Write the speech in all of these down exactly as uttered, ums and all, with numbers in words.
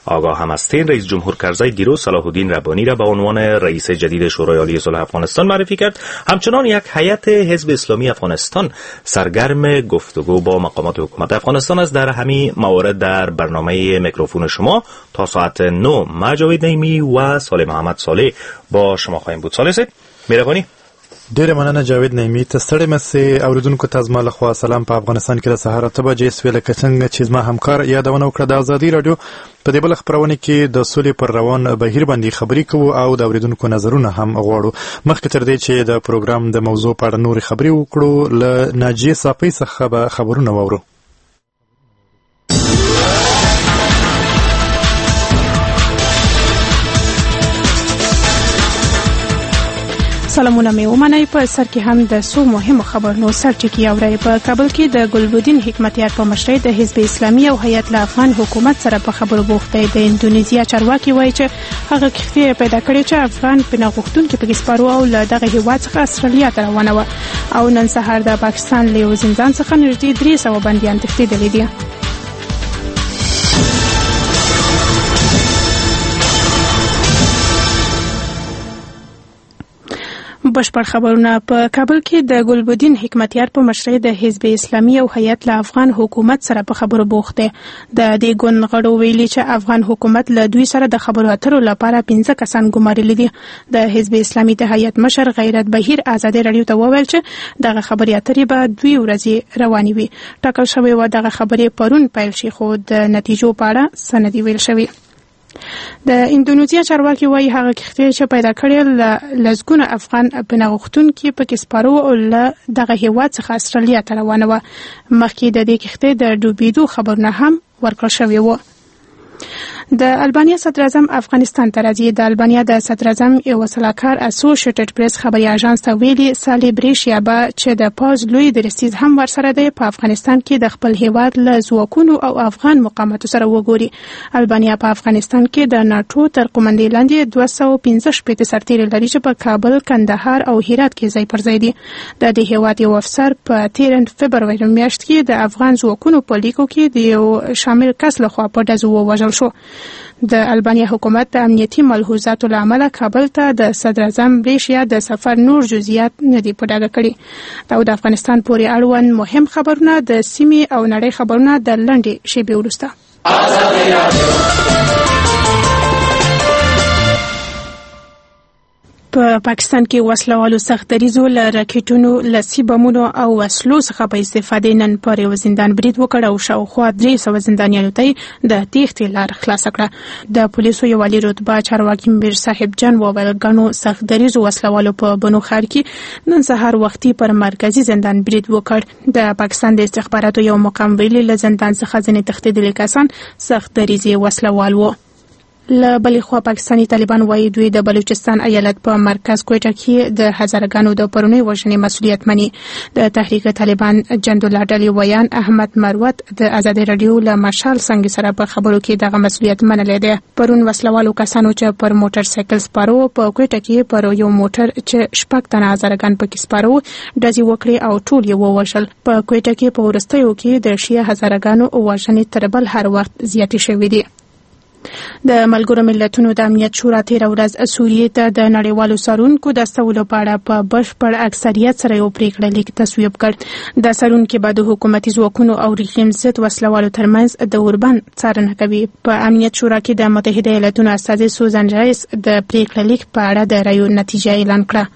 آگاه هم هستین، رئیس جمهور کرزی دیروز صلاح الدین ربانی را به عنوان رئیس جدید شورای عالی صلح افغانستان معرفی کرد. همچنان یک هیئت حزب اسلامی افغانستان سرگرم گفتگو با مقامات حکومت افغانستان است. در همین موارد در برنامه میکروفون شما تا ساعت نه ما جاوید نعیمی و صالح محمد صالح با شما خواهیم بود. صالح صاحب مهرباني. ډیره مننه جاوید نعیمی. ته ستړي مسئ اوریدونکو ته زما لخوا سلام. په افغانستان کې د سهار اته بجې سوې لکه څنګه چې زما همکار یادونه وکړه د ازادي راډیو په دې بل خپرونه کې د سولې پر روان بهیر باندې خبرې کوو او د اوریدونکو نظرونه هم غواړو. مخکې تر دې چې د پروګرام د موضوع په اړه نورې خبرې وکړو، له ناجیې صافۍ څخه به خبرونه واورو. سلامونه مې ومنئ. په سر کې هم د څو مهمو خبرونو سرټکي اورئ. په کابل کې د ګلبدین حکمتیار په مشرۍ د حزب اسلامي او هیئت له افغان حکومت سره په خبرو بوخت دی. د اندونیزیا چارواکي وایي چې هغه کښتۍ پیدا کړې چې افغان پناه غوښتونکي پکې سپارو او له دغه هیواد څخه استرالیا ته روانه وه. او نن سهار د پاکستان له یو زندان څخه نږدې درې سوه بندیان تښتېدلي دي. بشپړ خبرونه. په کابل کې د ګلبدین حکمتیار په مشرۍ د حزب اسلامي او هیئت له افغان حکومت سره په خبرو بوخت دی. د دې ګوند غړو ویلي چې افغان حکومت له دوی سره د خبرو اترو لپاره پنځه کسان ګمارلي دي. د حزب اسلامي د هیئت مشر غیرت بهیر ازادي راډیو ته وویل چې دغه خبرې اترې به دوی ورځې روانې وي. ټاکل شوی و دغه خبرې پرون پیل شي، خو د نتیجو په اړه څه نه دي ویل شوي. د اندونیزیا چارواکي وایي هغه کښتۍ چې پیدا کړې لسګونه افغان پناه غوښتونکي پکې سپارو او له دغه هیواد څخه استرالیا ته روانه وه. مخکې د دې کښتۍ د ډوبېدو خبرونه هم ورکړل شوي وو. د البانیا صدراعظم افغانستان ته راځي. د البانیا د صدراعظم یو سلاکار اسوسییټډ پریس خبري اژانس ته ویلي سالي بریشیا به چې د پاز لوی درستیز هم ورسره دی په افغانستان کې د خپل هیواد له ځواکونو او افغان مقاومتو سره وګوري. البانیا په افغانستان کې د ناتو تر قومندې لاندې دوه سوه پنځه شپېته سرتیري لري چې په کابل، کندهار او هرات کې ځای پر ځای دي. د دې هیواد یو افسر په تیر فبروري میاشت کې د افغان ځواکونو په لیکو کې د یو شامل کس لخوا په ډزو ووژل شو. د البانیا حکومت د امنیتي ملحوظاتو له امله کابل ته د صدراعظم بریشیا د سفر نور جزئیات نه دي په ډاګه کړي. دا د افغانستان پورې اړوند مهم خبرونه د سیمې او نړۍ خبرونه د لنډې شیبې وروسته. په پاکستان کې وسلوالو سخت دریزو له راکټونو، لاسي بمونو او وسلو څخه په استفادې نن پر یو زندان برید وکړ او شاوخوا درې سوه زندانیانو ته د تېښتې لار خلاصه کړه. د پولیسو یو عالي رتبه چارواکي میر صاحب جان وویل ګڼو سخت دریزو وسلوالو په بنو ښار کې نن سهار وختي پر مرکزي زندان برید وکړ. د پاکستان د استخباراتو یو مقام ویلي له زندان څخه ځینې تښتېدلي کسان سخت دریزې وسلوال وو. له بلې خوا پاکستاني طالبان وایي دوی د بلوچستان ایالت په مرکز کوټه کې د هزارګانو د پرونی وژنې مسؤلیت مني. د تحریک طالبان جندالله ډلې ویان احمد مروت د ازادي راډیو له مشال څنګه سره په خبرو کې دغه مسؤلیت منلی دی. پرون وسلوالو کسانو چې پر موټر سایکل سپارو په کوټه کې پر یو موټر چې شپږ تنه هزارګان پکې سپارو ډزې وکړې او ټول یې ووژل. په کوټه کې په وروستیو کې د شیعه هزارګانو وژنې تر بل هر وخت زیاتې شوې دي. د ملګرو ملتونو د امنیت شورا تېره ورځ سوریې ته د نړیوالو څارونکو د استولو په اړه په بشپړ اکثریت سره یو پریکړه لیک تصویب کړ. د څارونکي به د حکومتي ځواکونو او رژیم ضد وسلوالو ترمنځ د اوربند څارنه کوي. په امنیت شورا کې د متحده ایالاتونو استازي سوزان رایس د پریکړه لیک په اړه د رایو نتیجه اعلان کړه.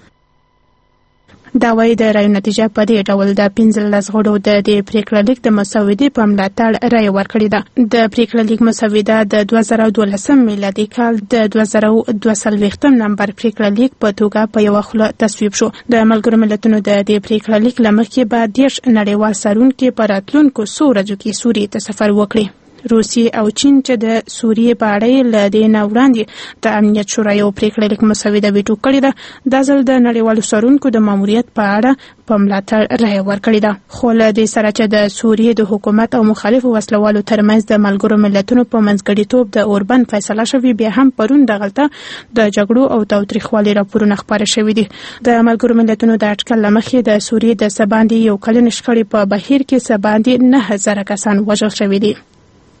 دا وايي د رایو نتیجه په دې ډول د پنځلس غړو د دې پریکړه لیک د مسودې په ملاتړ رایه ورکړې ده. د پریکړه لیک مسوده د دوه زره دولسم میلادي کال د دوه زره دوه څلوېښتم نمبر پریکړه لیک په توګه په یوه خوله تصویب شو. د ملګرو ملتونو د دې پریکړه لیک له مخکې به دېرش نړیوال څارونکي په راتلونکو څو ورځو کې سوریې ته سفر وکړي. روسیې او چین چې د سوریې په اړه له دې نه وړاندې د امنیت شورا یو پریکړه لیک مسوده ویټو کړې ده. دا ځل د نړیوالو څارونکو د ماموریت په اړه په ملاتړ رایه ورکړې ده. خو له دې سره چې د سوریې د حکومت او مخالفو وسلوالو ترمنځ د ملګرو ملتونو په منځګړیتوب د اوربند فیصله شوې، بیا هم پرون دغلته د جګړو او تاوتریخوالي راپورونه خپاره شوي دي. د ملګرو ملتونو د اټکل له مخې د سوریې د څه باندې یو کلن شخړې په بهیر کې څه باندې نه زره کسان وژل شوي دي.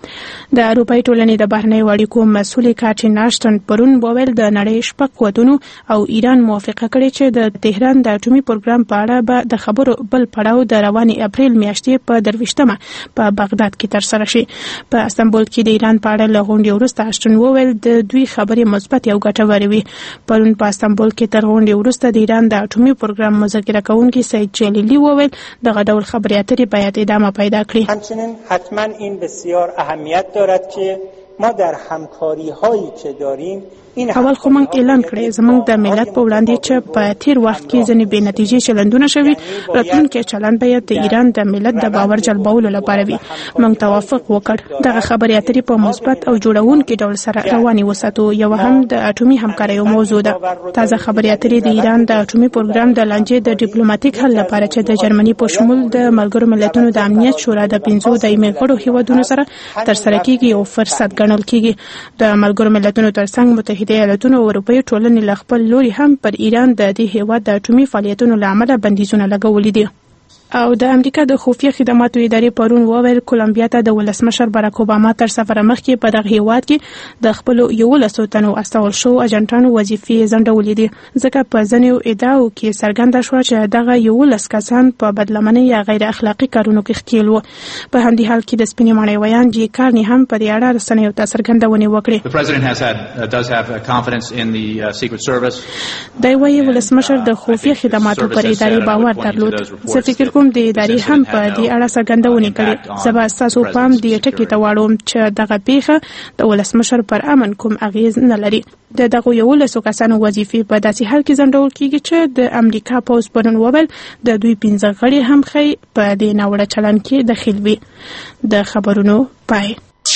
د اروپای ټولنې د بهرنیو اړیکو مسؤل کاترین اشټن پرون وویل د نړۍ شپږ قوتونو او ایران موافقه کړې چې د تهران د اټومي پروګرام په اړه به د خبرو بل پړاو د رواني اپریل میاشتې په درویشتمه په بغداد کې ترسره شي. په استانبول کې د ایران په اړه له غونډې وروسته اشټن وویل د دوی خبرې مثبت او ګټورې وي. پرون په استانبول کې تر غونډې وروسته د ایران د اټومي پروګرام مذاکره کوونکي سید جلیلی وویل دغه ډول خبرې اترې باید ادامه پیدا کړي. همچنین حتما این بسیار اهمیت دارد که ما در همکاری هایی که داریم اول خو موږ اعلان کړی زموږ د ملت په وړاندې چې په تیر وخت کې ځینې بې نتیجې چلندونه شوي، راتلونکي چلند باید د ایران د ملت د باور جلبولو لپاره وي. موږ توافق وکړ دغه خبرې اترې په مثبت او جوړونکي ډول سره روانې وساتو. یو هم د اټومي همکاریو موضوع ده. تازه خبرې اترې د ایران د اټومي پروګرام د لانجې د ډیپلوماټیک حل لپاره چې د جرمني په شمول د ملګرو ملتونو د امنیت شورا د پنځو دایمي غړو هیوادونو سره ترسره کیږي او فرصت ګڼل کیږي. د ملګرو ملتونو ترڅنګ متحده ایالاتونو او اروپایي ټولنې له خپل لوري هم پر ایران د دې هیواد د اټومي فعالیتونو له امله بندیزونه لګولي دي. او د امریکا د خفیه خدماتو ادارې پرون وویل کولمبیا ته د ولسمشر باراک اوباما تر سفر مخکې په دغه هیواد کې د خپل یولسو تنو استول شو اجنټانو وظیفې ځنډولې دي، ځکه په ځینو ادعاو کې څرګنده شوه چې دغه یولس کسان په بدلمنۍ یا غیر اخلاقی کارونو کې ښکیل وو. په همدې حال کې د سپینې ماڼۍ ویان جی کارني هم په دې اړه رسنیو ته څرګندونې وکړې. دی وايي ولسمشر د خفیه خدماتو پر ادارې باور درلود. زه فکر کوم د ادارې هم په دې اړه څرګندونې کړې. زه به ستاسو پام دې ټکي ته واړوم چې دغه پیښه د ولسمشر پر امن کوم اغیز نه لري. د دغه یولسو کسانو وظیفې په داسې حال کې ځنډول کیږي چې د امریکا پوز پرون وویل د دوی پنځه غړي هم ښیي په دې ناوړه چلند کې دخیل وي. د خبرونو پای.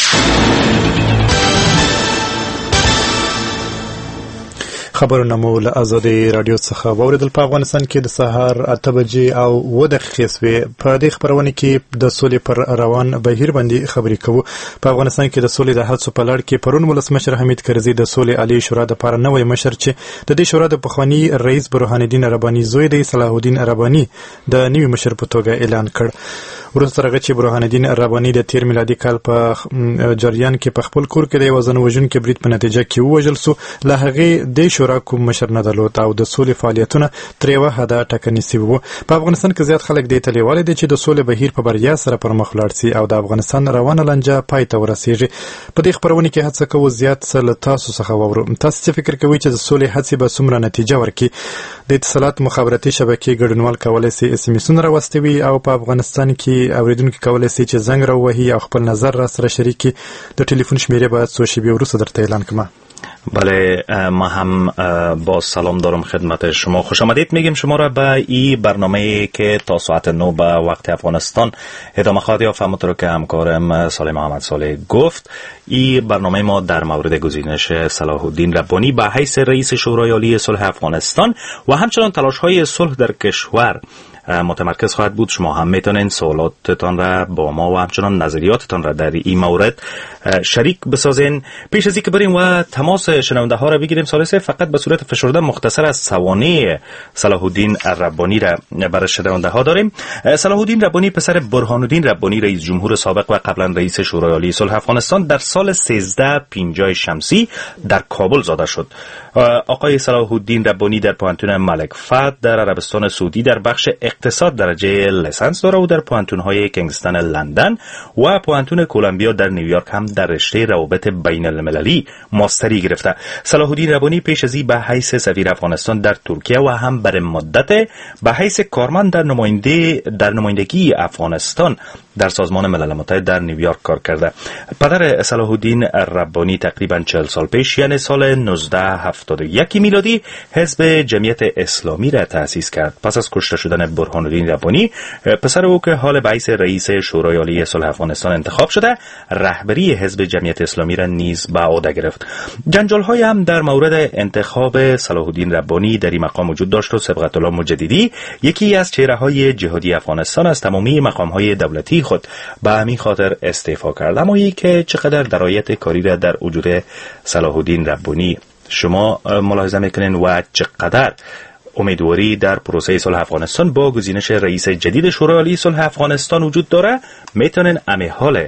خبرونه مو له آزادي رادیو څخه واوریدل. په افغانستان کې د سهار اته بجې او اوه دقیقې سوې. په دې خبرونه کې د سولې پر روان بهیر باندې خبرې کوو. په افغانستان کې د سولې د هڅو په لړ کې پرون ولسمشر حمید کرزي د سولې عالی شورا د لپاره نوی مشر چې د دې شورا د پخوانی رئیس برهان الدین رباني زوی دی صلاح الدین رباني د نوي مشر په توګه اعلان کړ. وروسته راغی چې برهان الدین رباني د تیر میلادي کال په جریان کې په خپل کور کې د وزن وژونکي برید په نتیجه کې ووژل سو. له هغې د شورا کوم مشر نه درلود او د سولې فعالیتونه تر یوه حده ټاکنې سوي وو. په افغانستان کې زیات خلک دې ته لیوالی دي چې د سولې بهیر په بریا سره پر مخ ولاړ سي او د افغانستان روانه لانجه پای ته ورسیږي. په دې خپرونه کې هڅه کوو زیات څه له تاسو څخه واورو. تاسو څه فکر کوئ چې د سولې هڅې به څومره نتیجه ورکړي؟ د اتصالات مخابراتي شبکې ګډونوال کولی سي اس ام اسونه راواستوي او په افغانستان کې اوریدونکي کولی سي چې زنګ راووهي او خپل نظر را سره شریک کړي. د ټلیفون شمیره باید څو شیبې وروسته درته اعلان کړم. بله، ما هم با سلام دارم خدمت شما. خوش آمدید میگیم شما را به این برنامه که تا ساعت نو به وقت افغانستان ادامه خواهد یافت. همونطور که همکارم صالح محمد صالح گفت، این برنامه ما در مورد گزینش صلاح الدین ربانی به حیث رئیس شورای عالی صلح افغانستان و همچنان تلاش‌های صلح در کشور متمرکز خواهد بود. شما هم میتونین سوالاتتان را با ما و همچنان نظریاتتان را در این مورد شریک بسازین. پیش از اینکه بریم و تماس شنونده ها را بگیریم، سالسه فقط به صورت فشرده مختصر از سوانح صلاح الدین ربانی را برای شنونده ها داریم. صلاح الدین ربانی پسر برهان الدین ربانی رئیس جمهور سابق و قبلا رئیس شورای عالی صلح افغانستان در سال سیزده پنجاه شمسی در کابل زاده شد. آقای صلاح الدین ربانی در پوهنتون ملک فهد در عربستان سعودی در بخش اقتصاد درجه لیسانس داره و در پوهنتون‌های کینگستن لندن و پوهنتون کولومبیا در نیویورک هم در رشته روابط بین المللی ماستری گرفته. صلاح الدین ربانی پیش از این به حیث سفیر افغانستان در ترکیه و هم بر مدت به حیث کارمند در نماینده در نمایندگی افغانستان در سازمان ملل متحد در نیویورک کار کرده. پدر صلاح الدین ربانی تقریباً چهل سال پیش یعنی سال نوزده هفتاد و یک میلادی حزب جمعیت اسلامی را تأسیس کرد. پس از کشته شدن برهان الدین ربانی، پسر او که حال به حیث رئیس شورای عالی صلح افغانستان انتخاب شده، رهبری حزب جمعیت اسلامی را نیز به عهده گرفت. جنجال‌های هم در مورد انتخاب صلاح الدین ربانی در این مقام وجود داشت و صبغت الله مجددی، یکی از چهره‌های جهادی افغانستان، از تمامی مقام‌های دولتی خود به همین خاطر استعفا کرد. اما این که چقدر درایت کاری را در وجود صلاح الدین ربانی شما ملاحظه میکنین و چقدر امیدواری در پروسه صلح افغانستان با گزینش رئیس جدید شورای عالی صلح افغانستان وجود داره، میتونن همه حال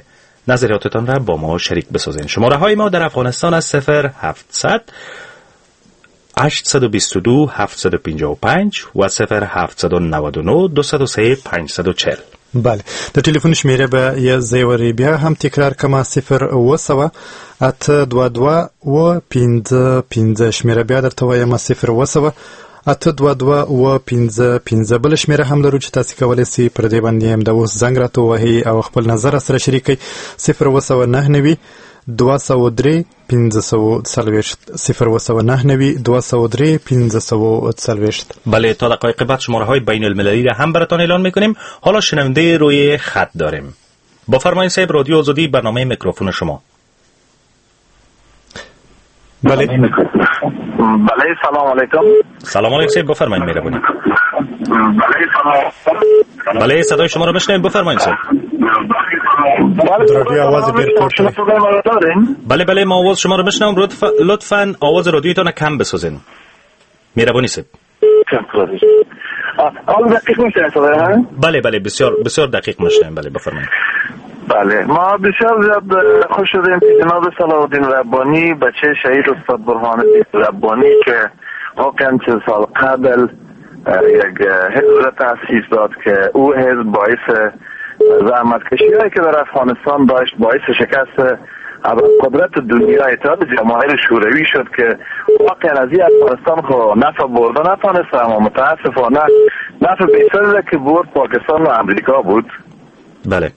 نظریاتتان را با ما شریک بسازین. شماره های ما در افغانستان از صفر هفتصد هشتصد و بیست و دو هفتصد و پنجاه و پنج و صفر هفتصد و نود و نه دویست و سه پانصد و چهل. بله، د ټلیفون شمیره به یې زیوري بیا هم تکرار کما صفر و سوه اته دوه دوه و پنځه پنځه شمیره بیا درته وایم صفر و سوه اته دوه دوه و پنځه پنځه. بل شمیره هم لرو چې تاسو کولی سئ پر دې باندې هم د اوس زنګ راته ووهئ او خپل نظر سره شریک کړئ. صفر و سوه نهه نوي دوه سوه درې پنځه سوه څلوېښت صفر و سوه نهه نوي دوه سوه درې پنځه سوه څلوېښت. بله، تا دقایق بعد شماره های بین المللی را هم براتان اعلان میکنیم. حالا شنونده روی خط داریم. با فرمایید صاحب، رادیو آزادی، برنامه میکروفون شما. بله بله، سلام علیکم. سلام علیکم صاحب، بفرمایید. مهربانی. بله سلام. بله، صدای شما رو بشنویم، بفرمایید صاحب. رادیو آواز بیر پورت. بله بله، ما آواز شما رو بشنویم. لطفا لطفاً آواز رادیویتون کم بسازین. مهربانی صاحب. آن دقیق میشه صدای؟ بله بله، بسیار بسیار دقیق میشنویم. بله بفرمایید. بله، ما بسیار زیاد خوش شدیم که جناب صلاح الدین ربانی، بچه شهید استاد برهان الدین ربانی که واقعا چند سال قبل یک حزب تأسیس داد که او حزب باعث زحمت کشی هایی که در افغانستان داشت باعث شکست قدرت دنیا اتحاد جماهیر شوروی شد که واقعا از این افغانستان خو نفع برده نتانست، اما متاسفانه نفع بیشتر که برد پاکستان و امریکا بود. بله.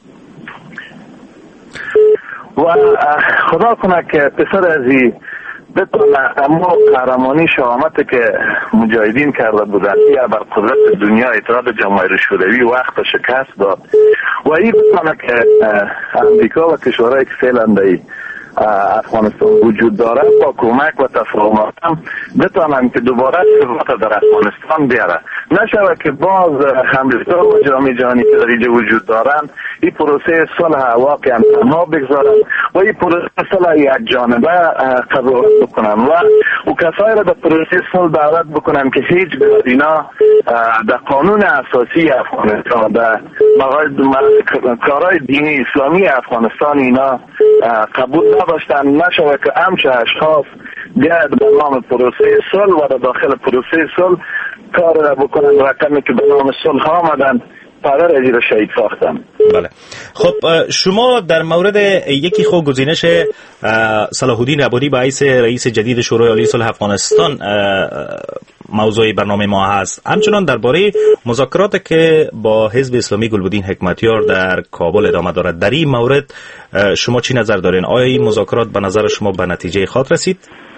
و خدا کنه که پسر ازی بتونه اما قهرمانی شهامتی که مجاهدین کرده بودن یا بر قدرت دنیا اتحاد جماهیر شوروی وقت شکست داد و این بتونه که امریکا و کشورهای که فعلا افغانستان وجود داره با کمک و تفاهمات هم بتونن که دوباره ثبات در افغانستان بیاره، نشود که باز امریکا و جامعه جهانی که در اینجا وجود دارن این پروسه صلح واقعا تنها بگذارن و این پروسه صلح یک جانبه قبول بکنن و و کسایی را در پروسه صلح دعوت بکنن که هیچ اینا در قانون اساسی افغانستان در کارهای دینی اسلامی افغانستان اینا قبول نداشتن، نشود که همچه اشخاص بیاید به نام پروسه صلح و در داخل پروسه صلح کار را بکنن، رقمی که به نام صلح آمدن پدر ازی را شهید ساختن. بله. خب شما در مورد یکی خود گزینش صلاح الدین ربانی باعث رئیس جدید شورای عالی صلح افغانستان موضوع برنامه ما هست، همچنان درباره مذاکرات که با حزب اسلامی گلبدین حکمتیار در کابل ادامه دارد، در این مورد شما چی نظر دارین؟ آیا این مذاکرات به نظر شما به نتیجه خواهد رسید؟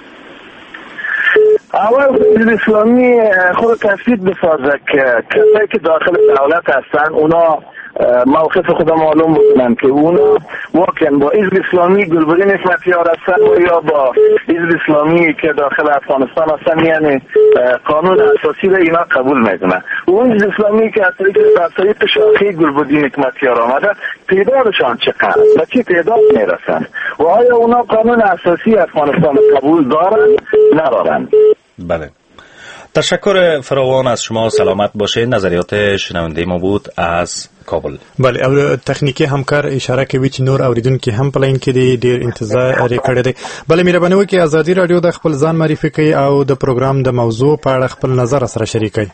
اول حزب اسلامی خود تفسید بسازه که کسایی که داخل دولت هستن اونا موقف خود معلوم بکنن که اونا واقعا با حزب اسلامی گلبدین حکمتیار هستن و یا با حزب اسلامی که داخل افغانستان هستن، یعنی قانون اساسی را اینا قبول میکنن. اون حزب اسلامی که از طریق شاخه گلبدین حکمتیار آمده تعدادشان چقدر و چه تعداد میرسن و آیا اونا قانون اساسی افغانستان قبول دارن ندارن؟ بله، تشکر فراوان از شما، سلامت باشه. نظریات شنونده ما بود از کابل. بله، او تخنیکی همکار اشاره کوي چې نور اوریدونکو هم په لاین کې دي، ډیر انتظار لري کړی دی. بله، مهرباني وکړئ ازادي رادیو د خپل ځان معرفي کوي او د پروګرام د موضوع په اړه خپل نظر سره شریکوي.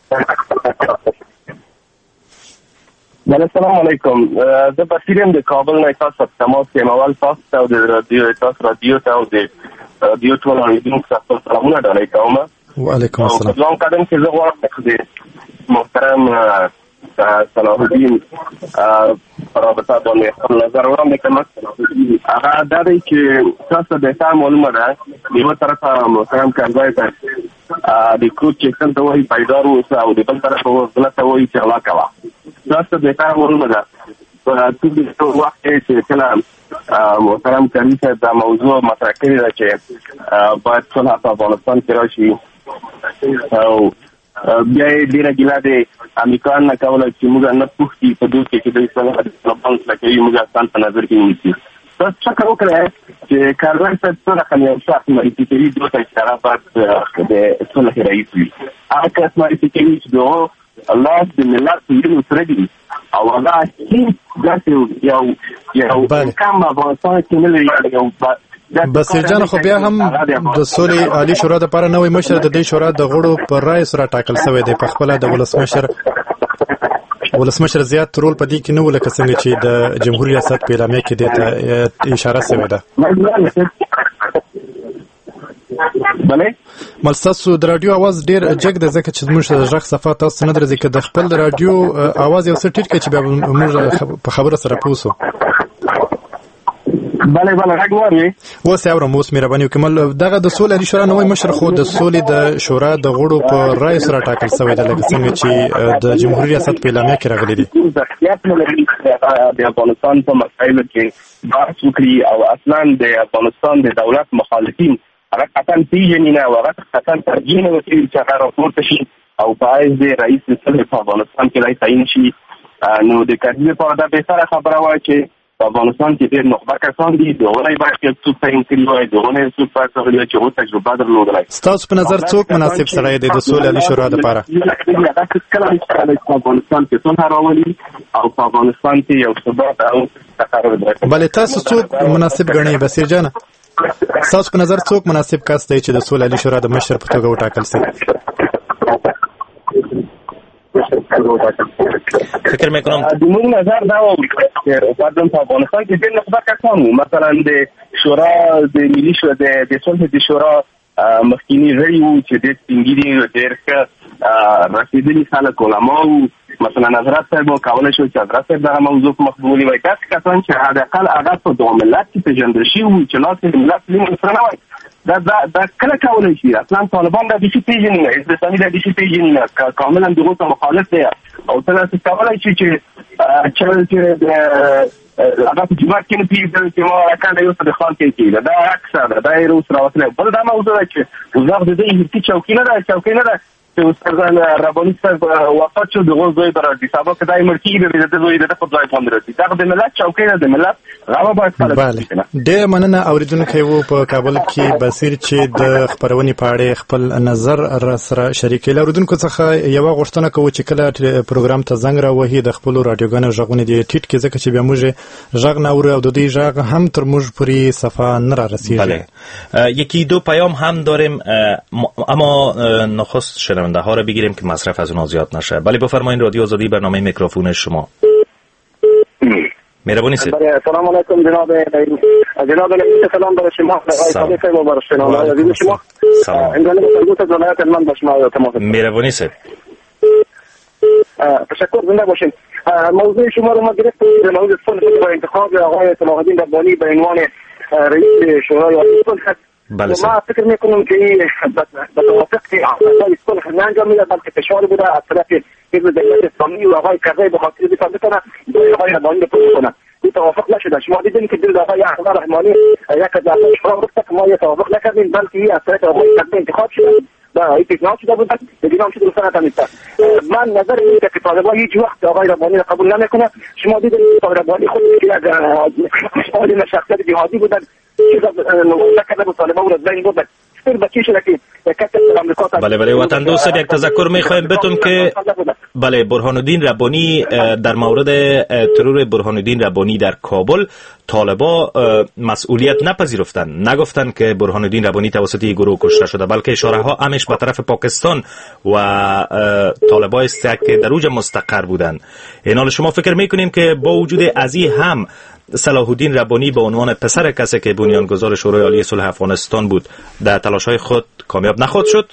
بله، سلام علیکم. زه بصیرم د کابل نه تاسو ته تماس یم. اول تاسو ته د رادیو تاسو رادیو ته او د رادیو ټول اوریدونکو ته سلامونه ډالۍ کوم. وعلیکم السلام. سلام کردم که زه غواړم چې محترم صلاح الدین رابطه باندې خپل نظر وړاندې کړم. هغه دا دی چې تاسو د تا معلومه ده یوه طرفه محترم کرزی ته د کروت چیکن ته وایي پایدار اوسه او د بل طرفه غله ته وایي چې غلا کوه. تاسو د تا معلومه ده په ټول وخت کې چې کله محترم کرزی صاحب دا موضوع مطرح کړې ده چې باید صلح په افغانستان کې راشي او بیا یې ډېره ګیله د امریکا نه کوله چې موږ نه پوښتي په دوی کې چې دوی څنګه د طالبانو سره کوي، موږ افغان په نظر کې ونیسي. تاسو فکر وکړئ چې کارګر صاحب څه رقم یو شخص معرفي کوي دوی ته چې هغه باید د صلح رئیس وي. هغه کس معرفي کوي چې دغه لاس د ملت ویلو سره دي او هغه هیڅ داسې یو یو کم افغانستان کې نه لري. یو بصیر جان خو بیا هم د سولې عالی شورا د لپاره نوې مشر د دې شورا د غړو پر رای سره ټاکل شوی دی. په خپل د ولسمشر ولسمشر زیات رول پدې کې نه ولکه څنګه چې د جمهوریت ریاست په اعلامیه کې د اشاره شوی ده. بله ملستاسو د رادیو आवाज ډیر جګ د ځکه چې موږ د ژغ صفه تاسو نه درځي که د خپل د رادیو आवाज یو څه ټیټ کړي چې بیا موږ په خبره سره پوسو. بله بله راګوري اوس اورم اوس مهرباني وکړئ. دغه د سولې شورا نوې مشر خو د سولې د شورا د غړو په رای سره ټاکل شوی دی لکه څنګه چې د جمهوریت ریاست په اعلامیه کې راغلي دي. د افغانستان په مسایلو کې بحث وکړي او اصلا د افغانستان د دولت مخالفین هغه قطعا پیژني نه او هغه قطعا ترجیح نه ورکوي چې هغه راپورته شي او باعث د رئیس صلح په افغانستان کې رئیس تعیین شي. نو د کرزي په اړه بهتره خبره وایي چې په افغانستان کې ډېر نخبه کسان دي دغه باید چې څوک تعیین کړي وای دغه څوک باید تغیر چې هغه تجربه درلودلای. ستاسو په نظر څوک مناسب سړی دی د سولې عالی شورا لپاره؟ په افغانستان کې څنګه راولي او په افغانستان کې یو ثبات او تقرر درکړي. بلې تاسو څوک مناسب ګڼئ بصیر جان؟ تاسو په نظر څوک مناسب کس دی چې د سولې عالی شورا د مشر په توګه وټاکل شي؟ فکر میکنم د موږ نظر دا و چې په افغانستان کې ډېر نخبه کسان وو. مثلا د شورا د ملي شورا د صلح د شورا مخکینی غړي وو چې ډېر سپینګیري ډېر ښه رسېدلي خلک علما وو. مثلا حضرت صاحب کولای شو چې حضرت صاحب دغه موضوع مقبولي وای. داسې کسان چې حداقل هغه په دغه ملت کې پېژندل شوي وو چې لاس یې ملت لیم سره نه وای. دا دا دا کله کولای شي اصلا طالبان د دې شي پیژني نه حزب اسلامي د دې شي پیژني نه کاملا دغه ته مخالف دی او تاسو کولای شي چې چې د هغه په جماعت کې نه پیژني چې ما کله یو څه د خان کې کېده دا اکثر دا یې روس راوتله. بل دا موضوع چې وزارت د دې هیڅ چوکۍ نه ده چوکۍ نه ده چې استاد رباني صاحب وفات شو دغه زوی در دي سبا کدای مرکی د دې زوی د په ځای باندې راځي. دا د ملت چوکۍ نه د ملت غوا باید بله ډېر مننه اوریدونکو وو په کابل کې بصیر چې د خبرونې په اړه خپل نظر را سره شریکي. اوریدونکو څخه یو غوښتنه کوو چې کله پروګرام ته زنګ راوهي د خپل رادیوګانو ژغونه دي ټیټ کې ځکه چې بیا موږ ژغ نه اورو او د دې ژغ هم تر موږ پوری صفه نه را رسیږي. بله یکی دو پیام هم داریم اما نخست شنونده ها را بگیریم که مصرف از اونها زیاد نشه. بله بفرمایید رادیو آزادی برنامه میکروفون شما. مهربانی سید. سلام علیکم جناب جناب سلام برای شما آقای صادق و برای شنوندگان عزیز شما. سلام. انگلیس سلطنت ولایت هلمند با شما تماس. مهربانی سید. تشکر زنده باشین. موضوع شما رو ما گرفتیم در مورد صلح و انتخاب آقای صلاح الدین ربانی به عنوان رئیس شورای عالی صلح. بله ما فکر میکنم که به توافق که اعضای صلح نانجام میدهد بلکه فشار بوده از طرف حزب جمهوری اسلامی و آقای کرزی به خاطر دفاع بکنه آقای ربانی رو پشت کنه. این توافق نشده. شما دیدین که دل آقای احمد رحمانی یک از اعضای شورا گفت که ما یه توافق نکردیم بلکه از طرف آقای کرزی انتخاب شده و این پیشنهاد شده بود دیگه هم شده رسانه تمیزتر. من نظر اینه که طالبان هیچ وقت آقای ربانی رو قبول نمیکنه. شما دیدین آقای ربانی خود که از عالم شخصیت جهادی بودن بله بله وطن دوست یک تذکر میخوایم بتون که بله برهان الدین ربانی در مورد ترور برهان الدین ربانی در کابل طالبا مسئولیت نپذیرفتن، نگفتن که برهان الدین ربانی توسط گروه کشته شده، بلکه اشاره ها همش به طرف پاکستان و طالبا است که در اوج مستقر بودن. این حال شما فکر میکنین که با وجود ازی هم صلاح الدین ربانی به عنوان پسر کسی که بنیانگذار شورای عالی صلح افغانستان بود در تلاش‌های خود کامیاب نخواهد شد؟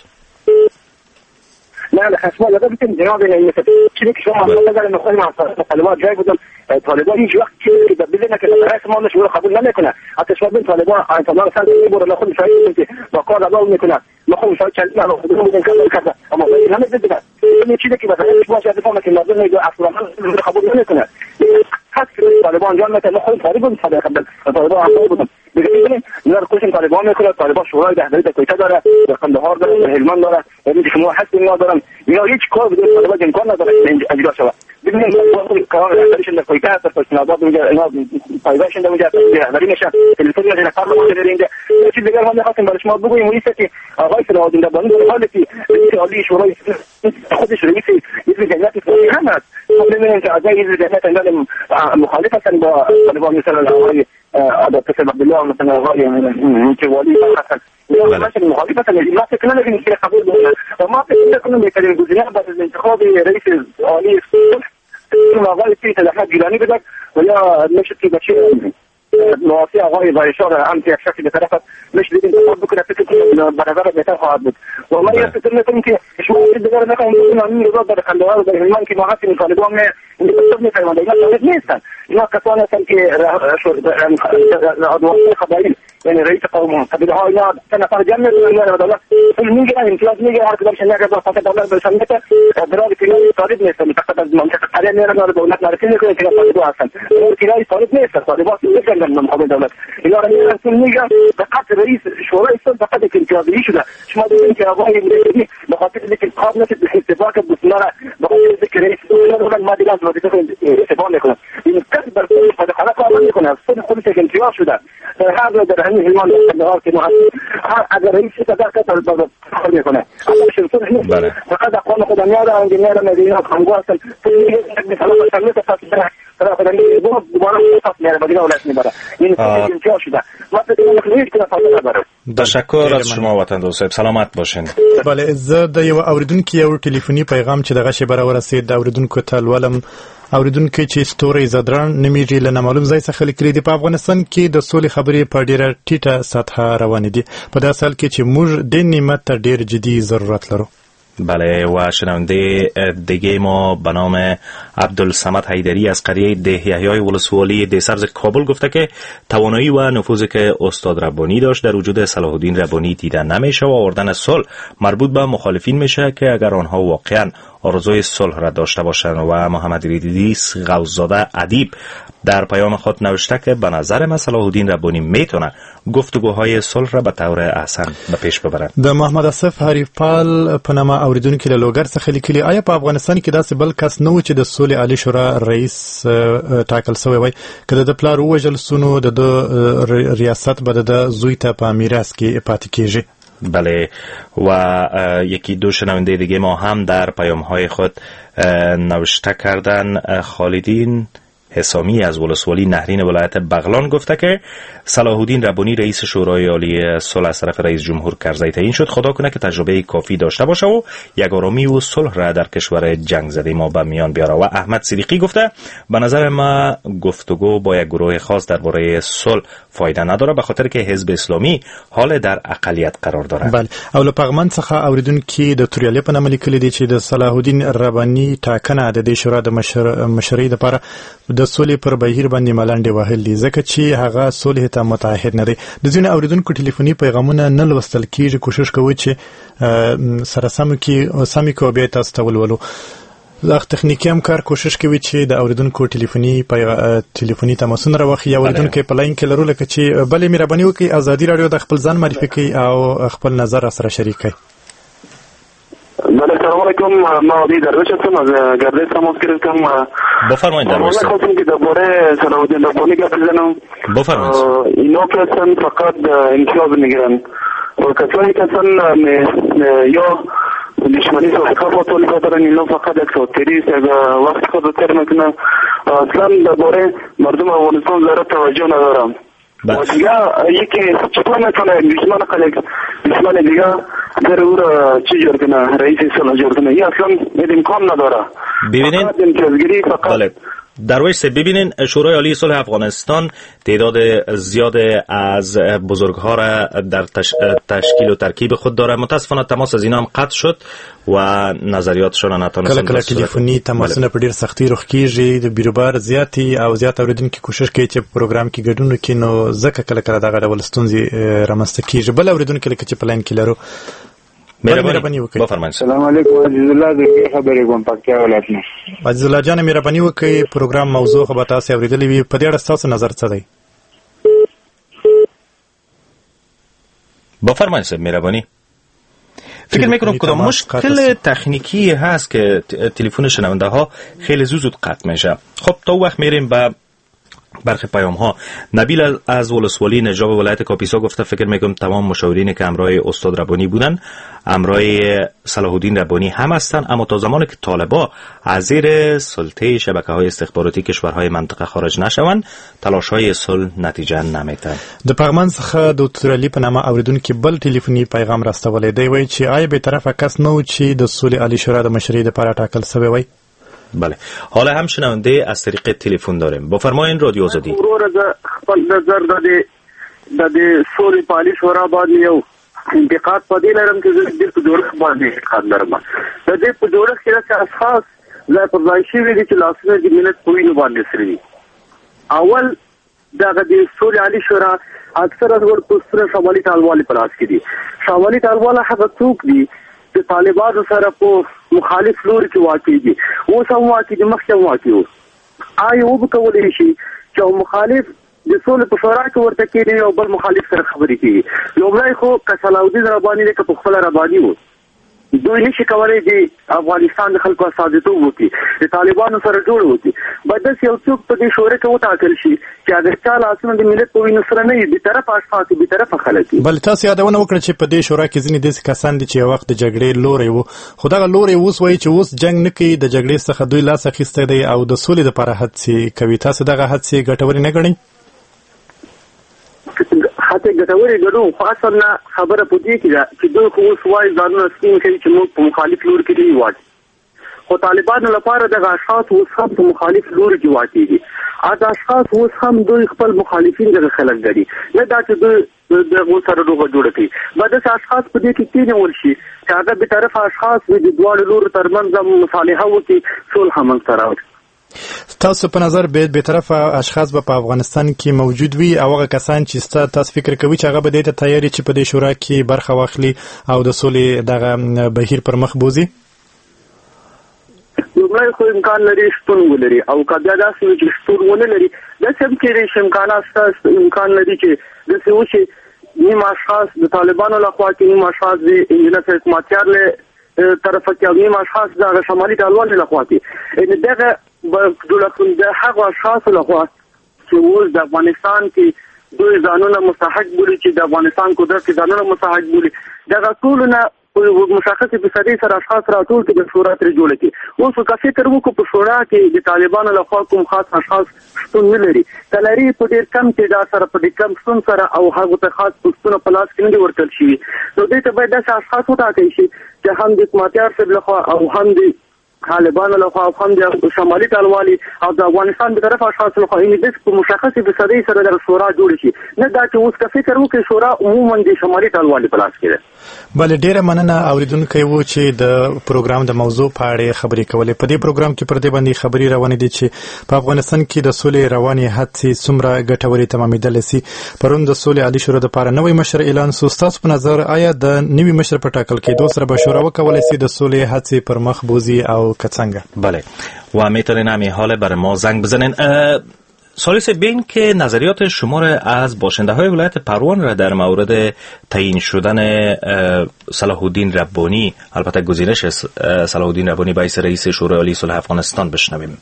نه خصما لازم بتیم جناب این چیزی که شما نظر می‌خواید من طالبان جای بودم طالبان هیچ وقت که بدون که رئیس ما نشور قبول نمیکنه. حتی شما بین طالبان طالبان سال میبره لخود شاید که با کار عمل میکنه لخود شاید چند ما خودمون میگن کار اما همه دیگه این چیزی که مثلا شما شاید بفهمه که لازم میگه اصلا قبول نمیکنه. حتی طالبان جان مثلا خود طالبان صدق قبل طالبان عمل بودم ببینید نه کوشش طالبان میکنه. طالبان شورای دهداری در کویته داره، در قندهار داره، در هلمند داره، یعنی شما حتی اینا دارن اینا هیچ کار بدون طالبان امکان نداره اجرا شود. این کار رهبریشون در کویته در پشتین آباد اونجا اینا پایگاهشون اونجا رهبری میشن تلفنی از کار رو اینجا چیز دیگر ما می‌خواستیم برای شما بگوییم اون است که آقای صلاح‌الدین ربانی در حالی که رئیس عالی شورای خودش رئیس حزب جمعیت اسلامی هم است ما می‌بینیم که اعضای حزب جمعیت اسلامی مخالف هستند با طالبان مثل آقای عبدالقادر عبدالله مثل آقای متوالی هستند یا مثلا مخالف هستند ما فکر نمی‌کنیم که قبول بکنن و ما فکر می‌کنیم بهترین گزینه بعد از انتخاب رئیس عالی اون آقای سید احمد گیلانی بدد و یا نشد که بچه نواسی آقای وایشار هم که یک شخصی به طرف نشد انتخاب بکنه فکر کنم به نظر بهتر خواهد بود و ما یا فکر میکنیم که شما دیگر نکنیم بکنیم این روزا در خندوار و در هلمان که ما هستیم طالبان می انتخاب میفرمانده اینا طالب نیستن اینا کسان هستن که ادوار خبایی یعنی رئیس قوم قبیله ها اینا سه نفر جمع میکنن و دولت میگیرن امتیاز میگیرن هر کدامش نگه با فقط دولت برسانیت برای کنار طالب نیستن فقط از منطقه قریه میرن و دولت معرفی میکنه که طالب هستن کنار طالب نیستن طالب هستن میگن مقابل دولت اینا رو میگن که میگن فقط رئیس شورای اسلامی فقط یک امتیازی شده شما دیدین که آقای مدیری به خاطر اینکه کار نشد به اتفاق بسیار به خاطر اینکه رئیس دولت ما دیگه از وظیفه استفاده میکنه این کار بر خود خلا کار میکنه خود خودش یک امتیاز شده در هر در همین هلمان در که ما اگر رئیس صدر کار کار میکنه بله فقط اقوام خود میاد انجینیر مدینه کانگو هستن مثلا مثلا مثلا طرف دنی بود دوباره خاص میاره مدینه ولایت میبره این امتیاز شده ما فکر که فایده نداره. تشکر از شما وطن دوست صاحب سلامت باشین. بله زه د یو اوریدونکو یو ټلیفوني پیغام چې دغه شی برابر رسید د اوریدونکو تلولم اوریدونکو چې ستوري زدران نمیږي له نامعلوم ځای څخه لیکلي دي په افغانستان کې د سولې خبرې په ډیره ټیټه سطحه روانې دي په داسې حال کې چې موږ د نعمت ته ډیر جدي ضرورت لرو. بله و شنونده دیگه ما به نام عبدالصمد حیدری از قریه ده یحیای ولسوالی ده سبز کابل گفته که توانایی و نفوذی که استاد ربانی داشت در وجود صلاح الدین ربانی دیدن نمیشه و آوردن صلح مربوط به مخالفین میشه که اگر آنها واقعا آرزوی صلح را داشته باشند. و محمد ریدیس غوث‌زاده ادیب در پیام خود نوشته که به نظر من صلاح الدین ربانی میتونه گفتگوهای صلح را به طور احسن به پیش ببرد. د محمد اسف حریفپال په نامه اوریدونکو له لوګر څخه لیکلي آیا په افغانستان کې داسې بل کس نه و چې د سولې عالی شورا رئیس ټاکل شوی وای که د پلار ووژل سونو د ریاست به د زوی ته په میراث کې پاتې کیږي؟ بله و یکی دو شنونده دیگه ما هم در پیام های خود نوشته کردن. خالدین حسامی از ولسوالی نهرین ولایت بغلان گفته که صلاح الدین ربانی رئیس شورای عالی صلح از طرف رئیس جمهور کرزی تعیین شد. خدا کنه که تجربه کافی داشته باشه و یگارامی و صلح را در کشور جنگ زده ما به میان بیاره. و احمد صدیقی گفته به نظر ما گفتگو با یک گروه خاص درباره صلح فایده نداره به خاطر که حزب اسلامی حال در اقلیت قرار داره. بله او له پغمان څخه اوریدونکو د توریالي په نامه لیکلي دي چې د صلاح الدین ربانی ټاکنه د دې شورا د مشرۍ لپاره د سولې پر بهیر باندې ملنډې وهل دي ځکه چې هغه سولې ته متعهد نه دی. د ځینو اوریدونکو ټلیفوني پیغامونه نه لوستل کیږي. کوشش کوو چې سره سم کې سمې کو بیا تاسو ته ولولو. دا تخنیکی همکار کوشش کوي چې د اوریدونکو ټلیفوني ټلیفوني تماسونه راوخی. یا اوریدونکو په لاین کې لرو لکه چې بلې مهرباني وکړئ ازادي رادیو د خپل ځان معرفي کوي او خپل نظر سره شریک کړئ. بله سلام علیکم ما عادی درویش هستم از گردش تماس گرفتم. بفرمایید درویش صاحب. من خواستم که درباره صلاح الدین ربانی گپ بزنم. بفرمایید. اینا که اصلا فقط امتیاز میگیرن و کسانی که اصلا یا دشمنی سابقه با طالبان دارن اینا فقط یک ساتری است یک وقت خود رو تر میکنن اصلا درباره مردم افغانستان ذره توجه ندارم. و دیگه یکی چطور میکنه دشمن قلق دشمن دیگه در او را چی جور کنه رئیس صلح جور کنه این اصلا امکان نداره. ببینین بله درویش ببینین شورای عالی صلح افغانستان تعداد زیاد از بزرگها را در تش... تشکیل و ترکیب خود داره. متاسفانه تماس از اینا هم قطع شد و نظریاتشون نتونستن. کله کله ټلیفوني تماسونه په ډیر سختي رخ کیږي د بیروبار زیاتی او زیات اوریدونکو کوشش کوي چې پروګرام کې ګډون وکړي نو ځکه کله کله دغه ډول ستونزې رامنځته کیږي. بل اوریدونکو لکه چې پلاین کې لرو مهرباني وکړئ. بفرمایئ. السلام علیکم عزیز الله د خبرې کوم پکتیا ولایت نه. عزیز الله جان مهرباني وکړئ پروګرام موضوع خو به تاسو اوریدلې وي په دې اړه تاسو نظر څه دی؟ بفرمایئ مهرباني. فکر میکنم کدام مشکل تکنیکی هست که تلفن شنونده ها خیلی زود زود قطع میشه. خب تا وقت میریم به برخی پیام ها. نبیل از ولسوالی نجاب ولایت کاپیسا گفته فکر میکنم تمام مشاورین که همراه استاد ربانی بودن همراه صلاح الدین ربانی هم هستند، اما تا زمانی که طالبا از زیر سلطه شبکه‌های استخباراتی کشورهای منطقه خارج نشوند تلاش‌های صلح نتیجه نمیده. د پغمان څخه د تورلی په نامه اوریدونکو بل ټلیفوني پیغام راستولی دی، وایي چې آیا به طرفه کس نو چې د صلح عالی شورا د مشرۍ لپاره ټاکل شوی وای. بله، حالا هم شنونده از طریق تلفن داریم. بفرمایید رادیو آزادی. ورور خپل نظر د د صلح عالی شورا باندې یو انتقاد پدې لرم چې د دې جوړښت باندې انتقاد لرم. د دې په جوړښت کې چې اشخاص ځای پر ځای شوي دي چې لاسونه د ملت په وینو باندې سري دي. اول دغه د صلح عالی شورا اکثره ور پوسټونه شمالي طالبان په لاس کې دي. شمالي طالبان هغه څوک دي چې طالبانو سره په مخالف لوري کې واقع دي، اوس هم واقع دي، مخکې هم واقع وو. آیا وکولای شي چې مخالف د صلح په شورا کې ورته کېږي او بل مخالف سره خبرې کوي؟ لومړی خو که صلاح الدین رباني دی که په خپله رباني وو، دوی نشي کولی د افغانستان د خلکو استازیتوب وکړي، د طالبانو سره جوړ وکړي. باید داسې یو څوک په دې شورا کې وټاکل شي چې اگر چا لاسونه د ملت په وینو سره نه وي، بېطرفه اشخاص وي، بېطرفه خلک وي. بلې تاسو یادونه وکړه چې په دې شورا کې ځینې داسې کسان دي چې یو وخت د جګړې لوری وو، خو دغه لوری اوس وایي چې اوس جنګ نه کوي، د جګړې څخه دوی لاس اخیستی دی او د سولې دپاره هڅې کوي. تاسو دغه هڅې ګټورې نه ګڼئ؟ حتی ګټورې ګڼو، خو اصل نه خبره په دې کې ده چې دوی خو اوس وایي ځانونه سپین کوي چې موږ په مخالف لوري کې دي واقع، خو طالبانو لپاره دغه اشخاص اوس هم په مخالف لوري کې واقع دي. هغه اشخاص اوس هم دوی خپل مخالفین دغه خلک ګڼي، نه دا چې دوی دغو سره روغه جوړه کوي. باید داسې اشخاص په دې کې کېنول شي چې هغه بېطرفه اشخاص وي، د دواړو لورو ترمنځ مصالحه وکړي، صلح منځته راوړي. تاسو په نظر به به طرفه اشخاص به په افغانستان کې موجود وي او هغه کسان چې تاسو فکر کوي چې هغه به د تیاری چې په دې شورا کې برخه واخلي او د سولې دغه بهیر پر مخ بوزي؟ لومړی خو امکان لري شتون ولري، او که بیا داسې وي چې شتون ونه لري، داسې هم کېدای شي امکانات شته، امکان لري چې داسې وشي نیم اشخاص د طالبانو لخوا کې، نیم اشخاص د انجینر حکمتیار له طرفه کې، او نیم اشخاص د شمالي طالبانو لخوا کې. یعنې دغه د هغو اشخاصو لخوا چې اوس د افغانستان کې دوی ځانونه مستحق بولي، چې د افغانستان قدرت کې ځانونه مستحق بولي، دغه ټولو نه مشخصې فیصدۍ سره اشخاص راټول کړي، د شورا ترې جوړه کړي. اوس که فکر وکړو په شورا کې د طالبانو لخوا کوم خاص اشخاص شتون نه لري، که لري په ډېر کم تعداد سره، په ډېر کم شتون سره، او هغو ته خاص پوسټونه په لاس کې نه دي ورکړل شوي، نو دوی ته باید داسې اشخاص وټاکل شي چې هم د حکمتیار صاحب لخوا او هم د طالبانو لخوا او هم د شمالي طالبانو او د افغانستان د طرف اشخاص لخوا یې د مشخصې فیصدۍ سره د شورا جوړ شي، نه دا چې اوس که فکر وکړي شورا عموما د شمالي طالبانو په لاس کې ده. بله، ډیره مننه. اوریدونکي وو چې د پروګرام د موضوع په اړه خبرې کولې. په دې پروګرام کې پر دې باندې خبرې روانې دي چې په افغانستان کې د سولې روانې هڅې څومره ګټورې تمامېدلی سي. پرون د سولې عالي شورا دپاره نوی مشر اعلان سو. ستاسو په نظر آیا د نوي مشر په ټاکل کېدو سره به شورا وکولی سي د سولې هڅې پر مخ بوزي او که څنګه؟ بله، و میتونین همین حال برای ما زنگ بزنین. سالیس بین که نظریات شما را از باشنده های ولایت پروان را در مورد تعیین شدن صلاح الدین ربانی، البته گزینش صلاح الدین ربانی به حیث رئیس شورای عالی صلح افغانستان بشنویم.